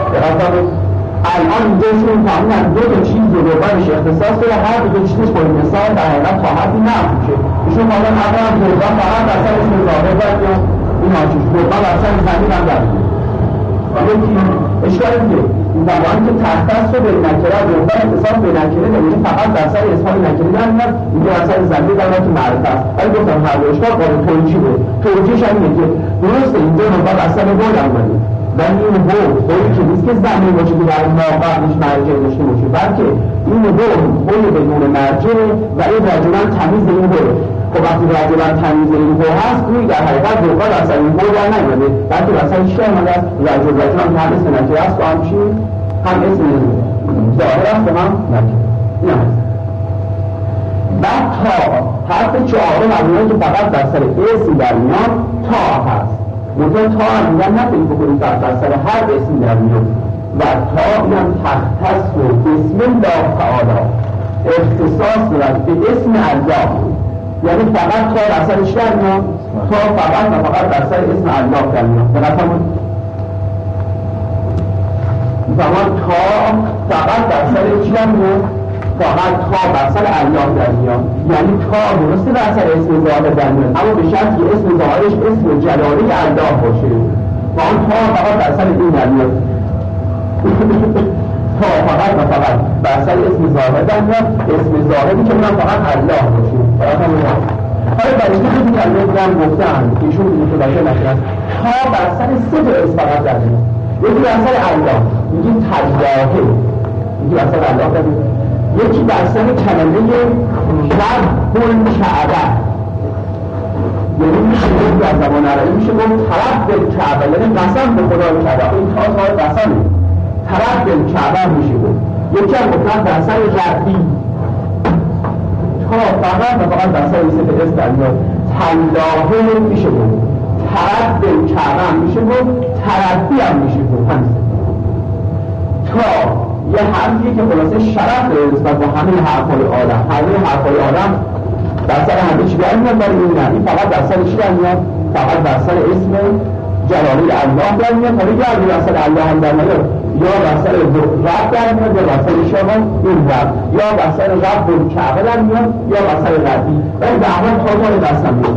الان اینجا شون فهمیدن دو تا چیز رو ربهش اختصاص داره، هر دو چیزش با مثال در حقیقت تا حدی نفت میشه. ایشون مادم اول هم ربه فقط در سر اسم ظاهر باید یا این آنچیش ربه در سر ضمیر هم در میشه. یکی اشکال دیگه این زمانی که تختص رو به نکره ربه اختصاص به نکره نمیشه فقط در سر اسم نکره در میاد، اینجا در سر ضمیر در میاد که معرفه است. ولی گفتم هر دو اشکال قابل توجیهه. توجیهش هم اینه که درسته اینجا ربه در سر بول اومده، ولی این بولی که نیست که زمین باشه که در ماقبلش مرجع داشته باشه، بلکه این بول بدون مرجع و این رجلن تمیز این بوله. خب وقتی رجلن تمیز این بول هست توی در حقیقت ربه در سر این بول در نیامده، بلکه در سر چی آمده است؟ رجلن که هم اسم نکره است و هم چی؟ هم اسم ظاهر است و هم نکره. این هم هست. بعد تا حرف چهارم از اونایی که فقط در سر اسم در میان تا هست. مثلا تا هم میگن نفعی بکنید در سر هر اسمی در میاد و تا اینم تختص و بسم الله تعالی اختصاص دارد به اسم الله، یعنی فقط تا در سر چی در میاد؟ تا فقط و فقط در سر اسم الله در میاد. بنابراین تا فقط در سر چی در میاد؟ فقط تا بر سر الله در میاد، یعنی تا درسته بر سر اسم ظاهر در میاد، اما به شرط که اسم ظاهرش اسم جلالی الله باشه. و آن تا فقط در سر این نمیاد تا فقط و فقط بر سر اسم ظاهر در میاد، اسم ظاهری که من فقط الله باشیم فقط هم الله. حالا برای اینکه خیلی کلمه دیگرم گفتن ایشون متوجه نشدن تا بر سر سه تا اسم فقط در میاد. یکی بر سر الله میگیم تلاهه، یکی بر سر الله در میاد، یکی بر سر کلمه رب الکعبه، یعنی میشه گفت در زبان عربی میشه گفت طرف بالکعبه، یعنی قسم به خدای کعبه، این تا صاحب قسمه، طرف بالکعبه میشه گفت. یکی هم گفتن در سر ربی، تا فقط و فقط در سر سه اسم در میاد. تلاهه میشه گفت، طرف بالکعبه میشه گفت، تربی هم میشه گفت. تا یه حرفی که خلاصه شرف داره نسبت با همه حرفای آدم، همه حرفای آدم در سر همه چی در میاد، برای این نه، این فقط در سر چی در میاد؟ فقط در سر اسم جلالی الله در میاد. حالا یا اگه در سر الله هم در میاد، یا در سر رب در میاد، یا در سر شما این رب، یا در سر رب الکعبه در میاد، یا در سر ربی. ولی در حال تازه قسم میاد.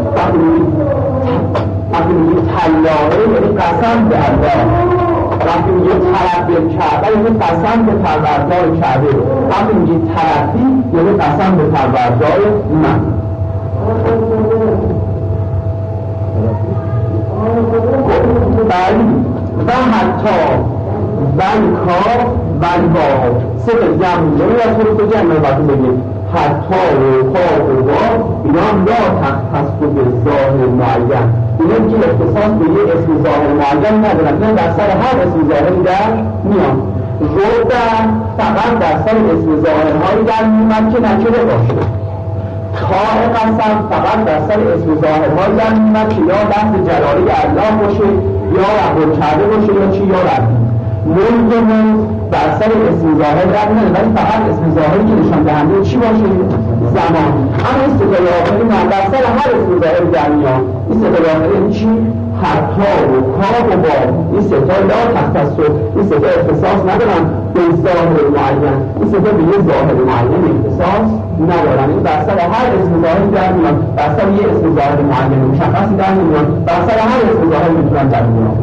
وقتی میگیم تلاهه یعنی قسم به الله، وقتی میگه طرف بالکعبه یعنی قسم به پروردگار کعبه، وقتی میگه طرفی یعنی قسم به پروردگار من. و حتی ولکا ولبا سه تا جمع یعنی از خود تو جمع وقتی بگیم حتی و کاف و با اینا هم لا تختص به ظاهر معین، اینا که اختصاص به یه اسم ظاهر معین ندارن، اینا در سر هر اسم ظاهری در میان. روبن فقط در سر اسم ظاهرهایی در میمد که نکره باشه. تاء قسم فقط در سر اسم ظاهرهایی در میمد که یا لفظ جلالی الله باشه، یا رب الکعبه باشه، یا چی، یا ربی. ملزمون بر سر اسم ظاهر در میاد، ولی فقط اسم ظاهری که نشان دهنده چی باشه؟ زمان. اما این ستای آخری نه، در سر هر اسم ظاهری در میاد. این ستای آخری یعنی چی؟ حتی و کاف و با، این ستا لا تختص، این ستا اختصاص ندارن به ظاهر معین، این ستا به یه ظاهر معین اختصاص ندارن. این بر سر هر اسم ظاهری در میاد، بر سر یه اسم ظاهر معین مشخصی در میاد، بر سر هر اسم ظاهری میتونن در میاد.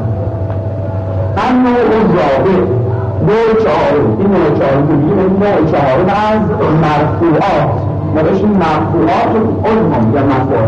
اما اون رابع نوع چهارم، این نوع چهارم که بگیم این نوع چهارم از مرفوعات، ما بهشون مرفوعات اونهم یا مرفوعات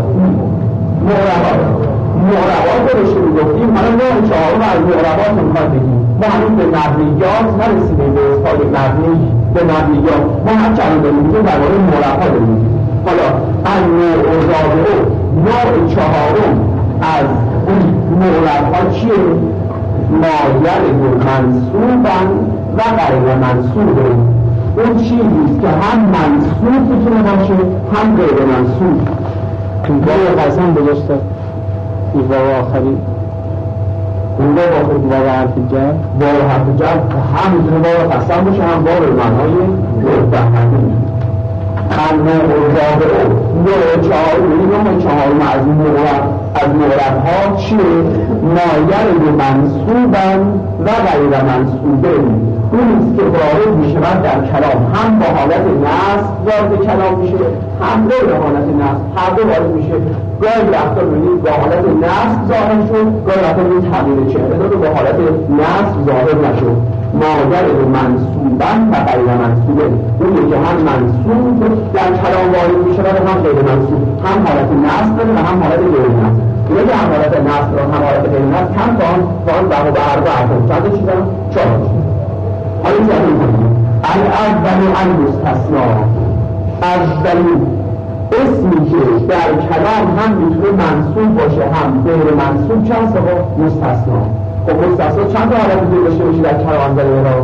معربات رو بهشون گفتیم. حالا نوع چهارم از معربات رو میخواد بگیم. ما هنوز به مبنیات نرسیدیم، به اصحاب مبنی به مبنیات ما هر چند داریم میگیم درباره معربها داریم. حالا ان نوع رابع نوع چهارم از اون معربها چیه؟ مایل منصوبن و غیر منصوبه. اون چیزیست که هم منصوب میتونه باشه هم غیر منصوب. این واو قسم گذاشته، این واو آخری، اون واو حرف جر، واو حرف جر هم میتونه واو قسم باشه، هم واو به معنای بهمنی. نوع رابع نوع چهارم، نوع چهارم از معربها چیه؟ مایل منصوبن و غیر منصوبن. اونیست که وارد میشه در کلام، هم با حالت نصب وارد کلام میشه، هم غیر حالت نصب، هر دو وارد میشه. گاهی رفتار می‌بینید با حالت نصب ظاهر شد، گاهی رفتار می‌بینید تغییر چهره داد و با حالت نصب ظاهر نشد. مایل منصوبن و غیر منصوبن، اونی که هم منصوب در کلام وارد میشه و هم غیر منصوب، هم حالت نصب داره و هم حالت غیر نصب. اینا که هم حالت نصب داره هم حالت غیر نصب کم تا آن به و اربع چند چیزا؟ چهار. حالا این جمعی کنیم الاول المستثنا. اولین اسمی که در کلام هم میتونه منصوب باشه هم غیر منصوب چند سبا؟ مستثنا. خب مستثنا چند حالت میتونه داشته باشه در کلام زلیه را؟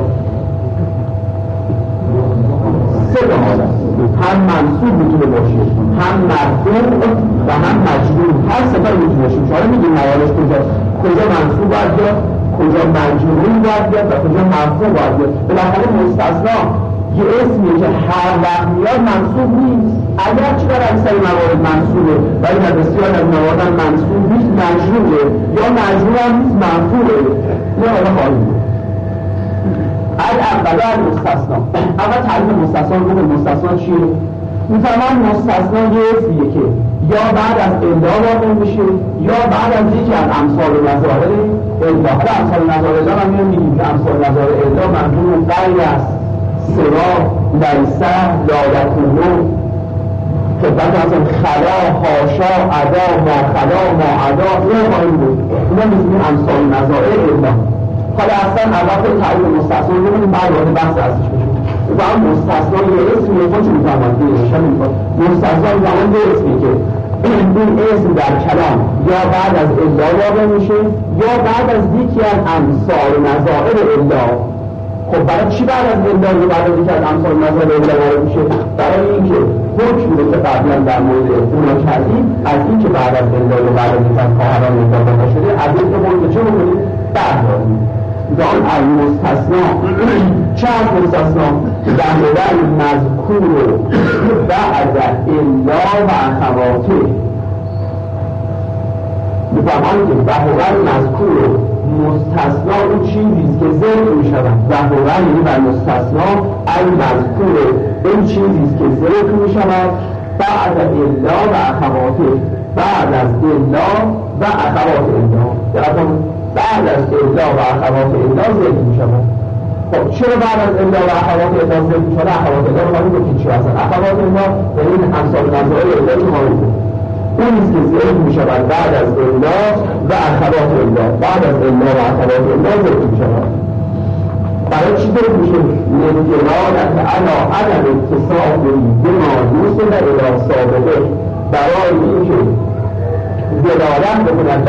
سه حالت. هم منصوب میتونه باشه، هم مرفوع و هم مجرور. هر سه تا میتونه باشه. شما میگیم موارش کجا منصوب باید بیاد، کجا مجرور باید بیاد و کجا مرفوع باید بیاد. بالاخره مستثنا یه اسمیه که هر وقت میاد منصوب نیست، اگر چه در اکثر موارد منصوبه، ولی در بسیار از موارد منصوب نیست، مجروره، یا مجرور هم نیست، مرفوعه. یا حالا خواهیم بود اول مستثنا. اول تعریف مستثنا رو بگم. مستثنا چیه؟ میفهمن مستثنا یه اسمیه که یا بعد از الا واقع میشه یا بعد از یکی از امثال نظاره الا. حالا امثال نظاره الا من میگیم که امثال نظاره الا منظور غیر است، سوا، لیسه، لا یکونو، خدمت مثلا خلا، حاشا، ادا، ما خلا، ما ادا، این خواهیم بود. اینا میگیم امثال نظاره الا. حالا اصلا اول خود تعریف مستثنا رو ببینیم بعد وارد بحث ازش بشیم. مثلا مستثنا یه اسمیه خودش میفهمن مستثنا زمان یه اسمی که این اسم در کلام یا بعد از الا واقع میشه یا بعد از یکی از امثال نظائر الا. خب برای چی بعد از الا یا بعد از یکی از امثال نظائر الا واقع میشه؟ برای اینکه حکمی رو که قبلا در مورد اونا کردیم از اینکه بعد از الا یا بعد از یکی از خواهران الا واقع شده از این که مورد چه بکنید؟ برداریم دان المستثنا. چه از مستثنا؟ ظاهرا مذکور بعد الا و اخواته. میفهمانی که ظاهرا مذکور مستثنا اون چیزیست که ذکر میشود. ظاهرا یعنی بر مستثنا المذکور اون چیزیست که ذکر میشود بعد الا و اخواته، بعد از الا و اخوات الا. بعد از الا و اخوات الا ذکر میشود. خب چرا بعد از الا و اخوات الا ذکر میشود؟ اخوات الا رو ما میگیم چی هستن؟ اخوات الا یعنی امثال نظائر الا رو ما میگیم اونیست که ذکر میشود بعد از الا و اخوات الا. بعد از الا و اخوات الا ذکر میشود. برای چی ذکر میشه؟ لدلالت علی عدم اتصاف بما یوصل الی سابقه، برای اینکه دلالت بکنند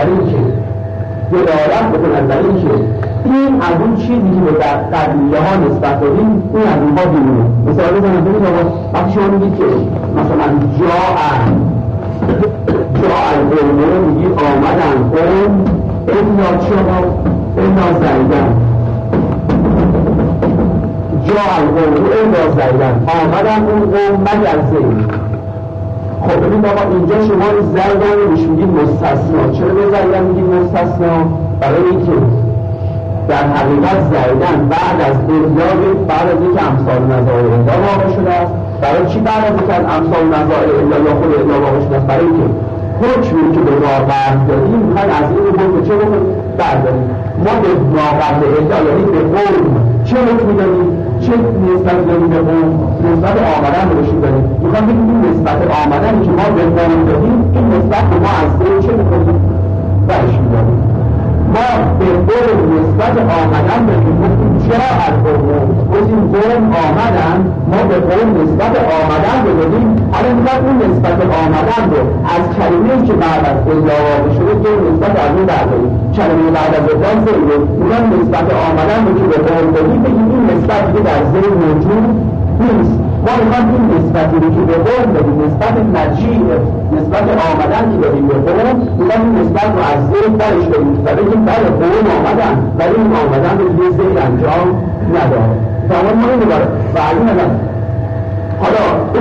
بر اینکه این از اون چیزی که به قبیله ها نسبت دادیم این از اونها بیرونه. مثلا بزنم ببینید وقتی شما میگید که مثلا جا القومه میگید آمدن قوم الا چرا الا زیدن، جا القومه الا زیدن، آمدن اون قوم مگر زید. خب ببینید آقا اینجا شما زیدن رو میگید مستثنا. چرا به زیدن میگید مستثنا؟ برای اینکه در حقیقت زیدن بعد از الا بعد از یک امثال نظائر الا واقع شده است. برای چی بعد از یک امثال نظائر الا یا خود الا واقع شده است؟ برای اینکه حکمی که به واقع داریم میخوایم از این حکم چه بکنیم؟ برداریم. ما به واقع الا یعنی به قول چه حکمی داریم؟ چه نسبت داریم به قول؟ نسبت آمدن رو بشید داریم. میخوایم بگیم این نسبت آمدنی که ما به قول داریم این نسبت به ما از قول چه بکنیم؟ برش میداریم. ما به قول نسبت آمدن بگیم چرا از قوم آمدن، ما به قول نسبت آمدن بگیم. حالا میگم اون نسبت آمدن رو از کلمه‌ای که بعد از الا واقع شده که نسبت از اون برداریم. کلمه بعد از الا زیده، میگم نسبت آمدن رو که به قول بگیم این نسبتی که در ذهن موجود نیست. ما میخوام این نسبتی رو که به قول بدیم، نسبت مجیع، نسبت آمدن که بدیم به قول، میخوام این نسبت رو از ذهن برش بدیم و بگیم بله قول آمدن ولی این آمدن رو دیگه ذهن انجام نداره. تمام ما اینو داره و از این نداره. حالا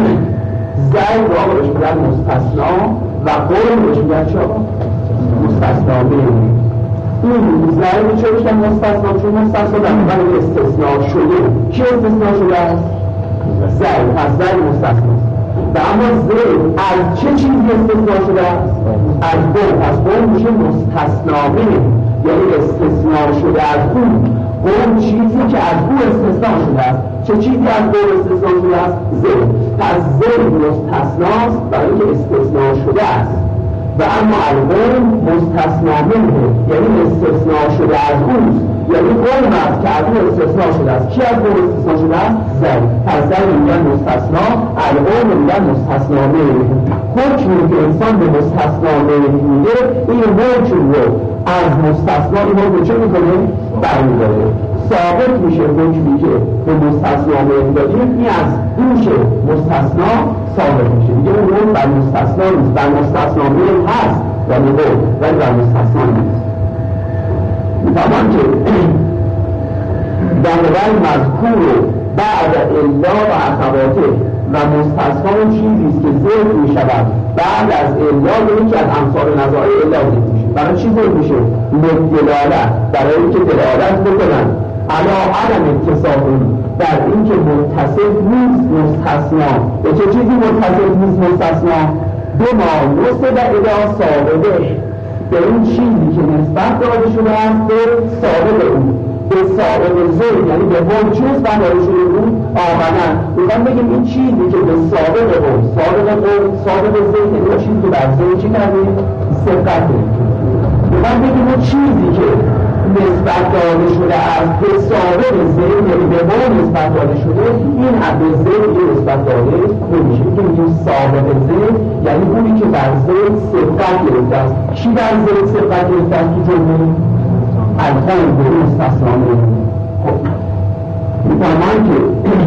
زید رو آقا بهش میگن مستثنا و قول بهش میگن چه آقا؟ مستثنا بینیم. این زید رو چه بشن مستثنا؟ چون مستثنا در مقابل استثنا شده. کی استثنا شده است؟ زید. پس زید مستثنا. و اما زید از چه چیزی استثنا شده است؟ از قول. پس قول میشه مستثنا بینیم، یعنی استثنا شده از اون. قول چیزی که از او استثنا شده است. چه چیزی از قول استثنا شده است؟ زید. پس زید مستثناست برای اینکه استثنا شده است و اما القول مستثنا منه، یعنی استثنا شده از اوست. یعنی قول است که از او استثنا شده است. کی از قول استثنا شده است؟ زید. پس زید میگن مستثنا، القول میگن مستثنا منه. حکمی که انسان به مستثنا منه میده این حکم رو از مستثنا این حکم چه میکنه؟ برمیداره. ثابت میشه حکمی که به مستثنا منه دادیم این از این که مستثنا ثابت میشه. دیگه اون حکم بر مستثنا نیست، بر مستثنا منه هست یعنی حکم ولی بر مستثنا نیست. میفهمم که در واقع مذکور بعد الا و اخواته و مستثنا اون چیزیست که ذکر میشود بعد از الا یعنی که از امثال نظائر الا ذکر میشه. برای چی ذکر میشه؟ دلالت، برای اینکه دلالت بکنن علا عدم اتصافی در این که متصف نیست مستثنا. به چه چیزی متصف نیست مستثنا؟ به ما نسبت الی سابقه، به این چیزی که نسبت داده شده است به سابق اون، به سابق زید، یعنی به اون چه نسبت داده شده اون آمدن. میخوام بگیم این چیزی که به سابق اون، سابق زید، یعنی اون چیزی که بر زید چی کردیم؟ سبقت کنیم. میخوام بگیم اون چیزی که نسبت داده شده است به سابق زید، یعنی به اون نسبت داده شده، این حد زید یه نسبت داده نمیشه. که میگیم سابق زید یعنی اونی که بر زید سبقت گرفته است. چی بر زید سبقت گرفته است تو جمله؟ الان به مستثنا خب میفهمان که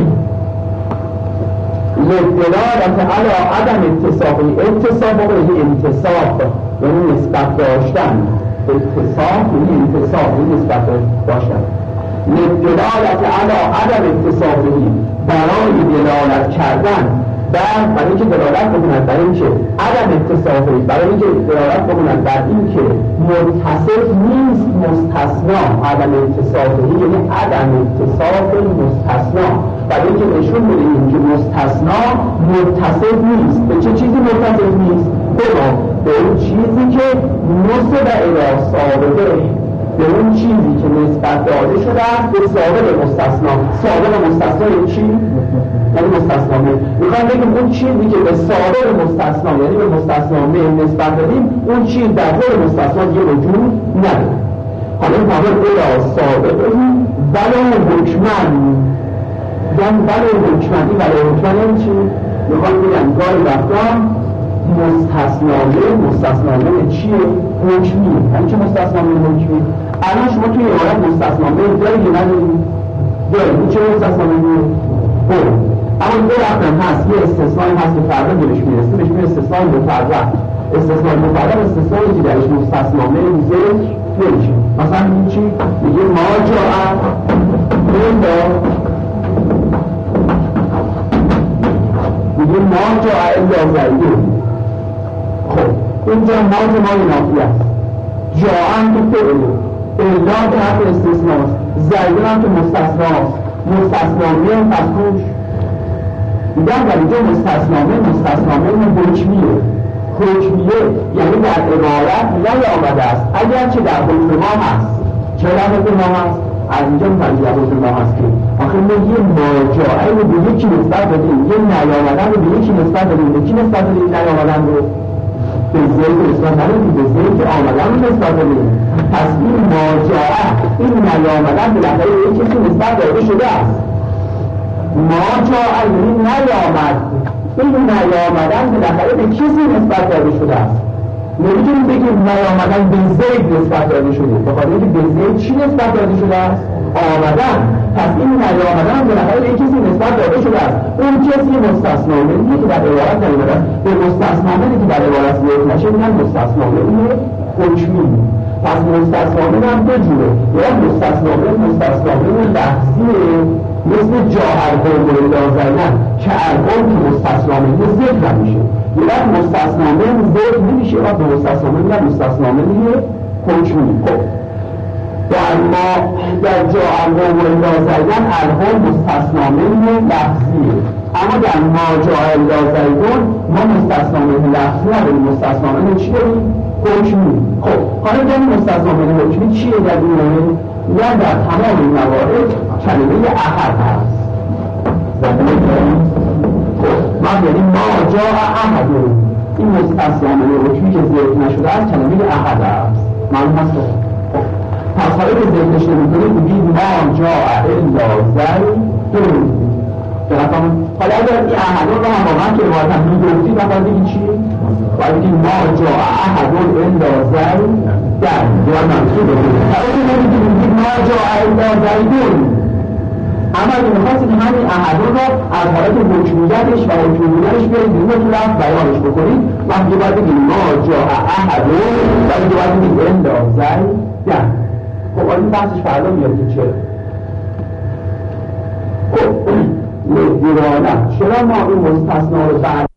لدلالت علی عدم اتصافی، اتصاف یعنی انتصاف یعنی نسبت داشتن، اتصاف یعنی انتصاف یعنی نسبت داشتن. لدلالت علی عدم اتصافی، برای دلالت کردن برای اینکه دلالت بکنند بر این که عدم اتصافی، برای اینکه دلالت بکنند بر این که متصف نیست مستثنا. عدم اتصافی یعنی عدم اتصاف مستثنا، برای اینکه نشون بدهیم که مستثنا متصف نیست. به چه چیزی متصف نیست؟ به اون چیزی که نسبت الی سابقه، به اون چیزی که نسبت داده شده است به سابق مستثنا. سابق مستثنا یعنی چی؟ یعنی مستثنا. میخوام بگیم اون چیزی که به سابق مستثنا یعنی به مستثنا نسبت دادیم، اون چیز در غیر مستثنا دیگه وجود نداره. حالا این تعبیر الی سابقه ولو حکمن، یعنی ولو حکمن. این ولو حکمن یعنی چی؟ میخوام بگم گاهی وقتا مستثنامه چیه؟ حکمی. یعنی چه مستثنامه حکمی؟ الان شما توی عبارت مستثنامه داری که نداریم؟ داریم. این چه مستثنامه؟ اما دو وقت هم هست، یه استثنایی هست که فردا بهش میرسه، بهش میره استثنای مفرد. استثنای مفرد استثنایی که درش مستثنامه ذکر نمیشه. مثلا این چی؟ میگه ما جاء میگه ما جاء الا زیدون. خب اینجا ما نافیه است، جاءن که فعله، الا که حرف استثناست، زیدون هم که مستثناست. مستثنامه پسکوش میگن در اینجا مستثنامه حکمیه. حکمیه یعنی در عبارت نیامده است، اگرچه در حکم ما هست. چه در حکم ما هست؟ از اینجا میفهمید در حکم ما هست که آخه ما یه ماجعه رو به یکی نسبت دادیم، یه نیامدن رو به یکی نسبت دادیم. به کی نسبت دادیم نیامدن رو؟ به زید نسبت دادیم، به زید که آمدن رو نسبت دادیم. پس این ماجعه، این نیامدن بالاخره به یک کسی نسبت داده شده است. ماجعه یعنی نیامد، این نیامدن بالاخره به کسی نسبت داده شده است. نمیتونیم بگیم نیامدن به زید نسبت داده شده، بخاطر اینکه به زید چی نسبت داده شده است؟ آمدن. پس این نیامدن بالاخره به کسی نسبت داده شده است. اون کسی مستثنامه‌ای که در عبارت نیامده است، به مستثنامه‌ای که در عبارت ذکر نشه میگن مستثنامه حکمی. پس مستثنامه هم دو جوره، یا مستثنامه لفظی مثل جا ارقام مولدازنن که ارقام که مستثنامه ذکر نمیشه، یا مستثنامه ذکر نمیشه و به مستثنامه میگن مستثنامه حکمی. خب در جا ارقام مولدازنن ارقام مستثنامه لفظیه، اما در ما جا ارقام ما مستثنامه لفظی نداریم، مستثنامه چی داریم؟ حکمی. خب حالا یعنی مستثنامه حکمی چیه در این مورد؟ یا در تمام این موارد کلمه احد هست. خب یعنی ما جا احد، این مستثنامه حکمی که ذکر نشده است کلمه احد هست. معلوم هست؟ خب پس حالا که ذکرش نمی‌کنید بگید ما جا الا زیدون. حالا اگر این احدون رو هم واقعا که عبارت هم میگفتید باید بگید چی؟ باید بگید ما جا احدون الا زیدون یا منصوب بگید. حالا که نمیگید ما جا الا زیدون، اما اگه میخواستید همین احدون رو از حالت حکمیتش و حکمیتش برید بیرون تو رفت بیانش بکنید، وقتی باید بگید ما جا احدون ولی باید بگید الا زیدون. خب این بحثش فردا میاد که چه؟ خب لدیرانه چرا ما این مستثنا رو بعد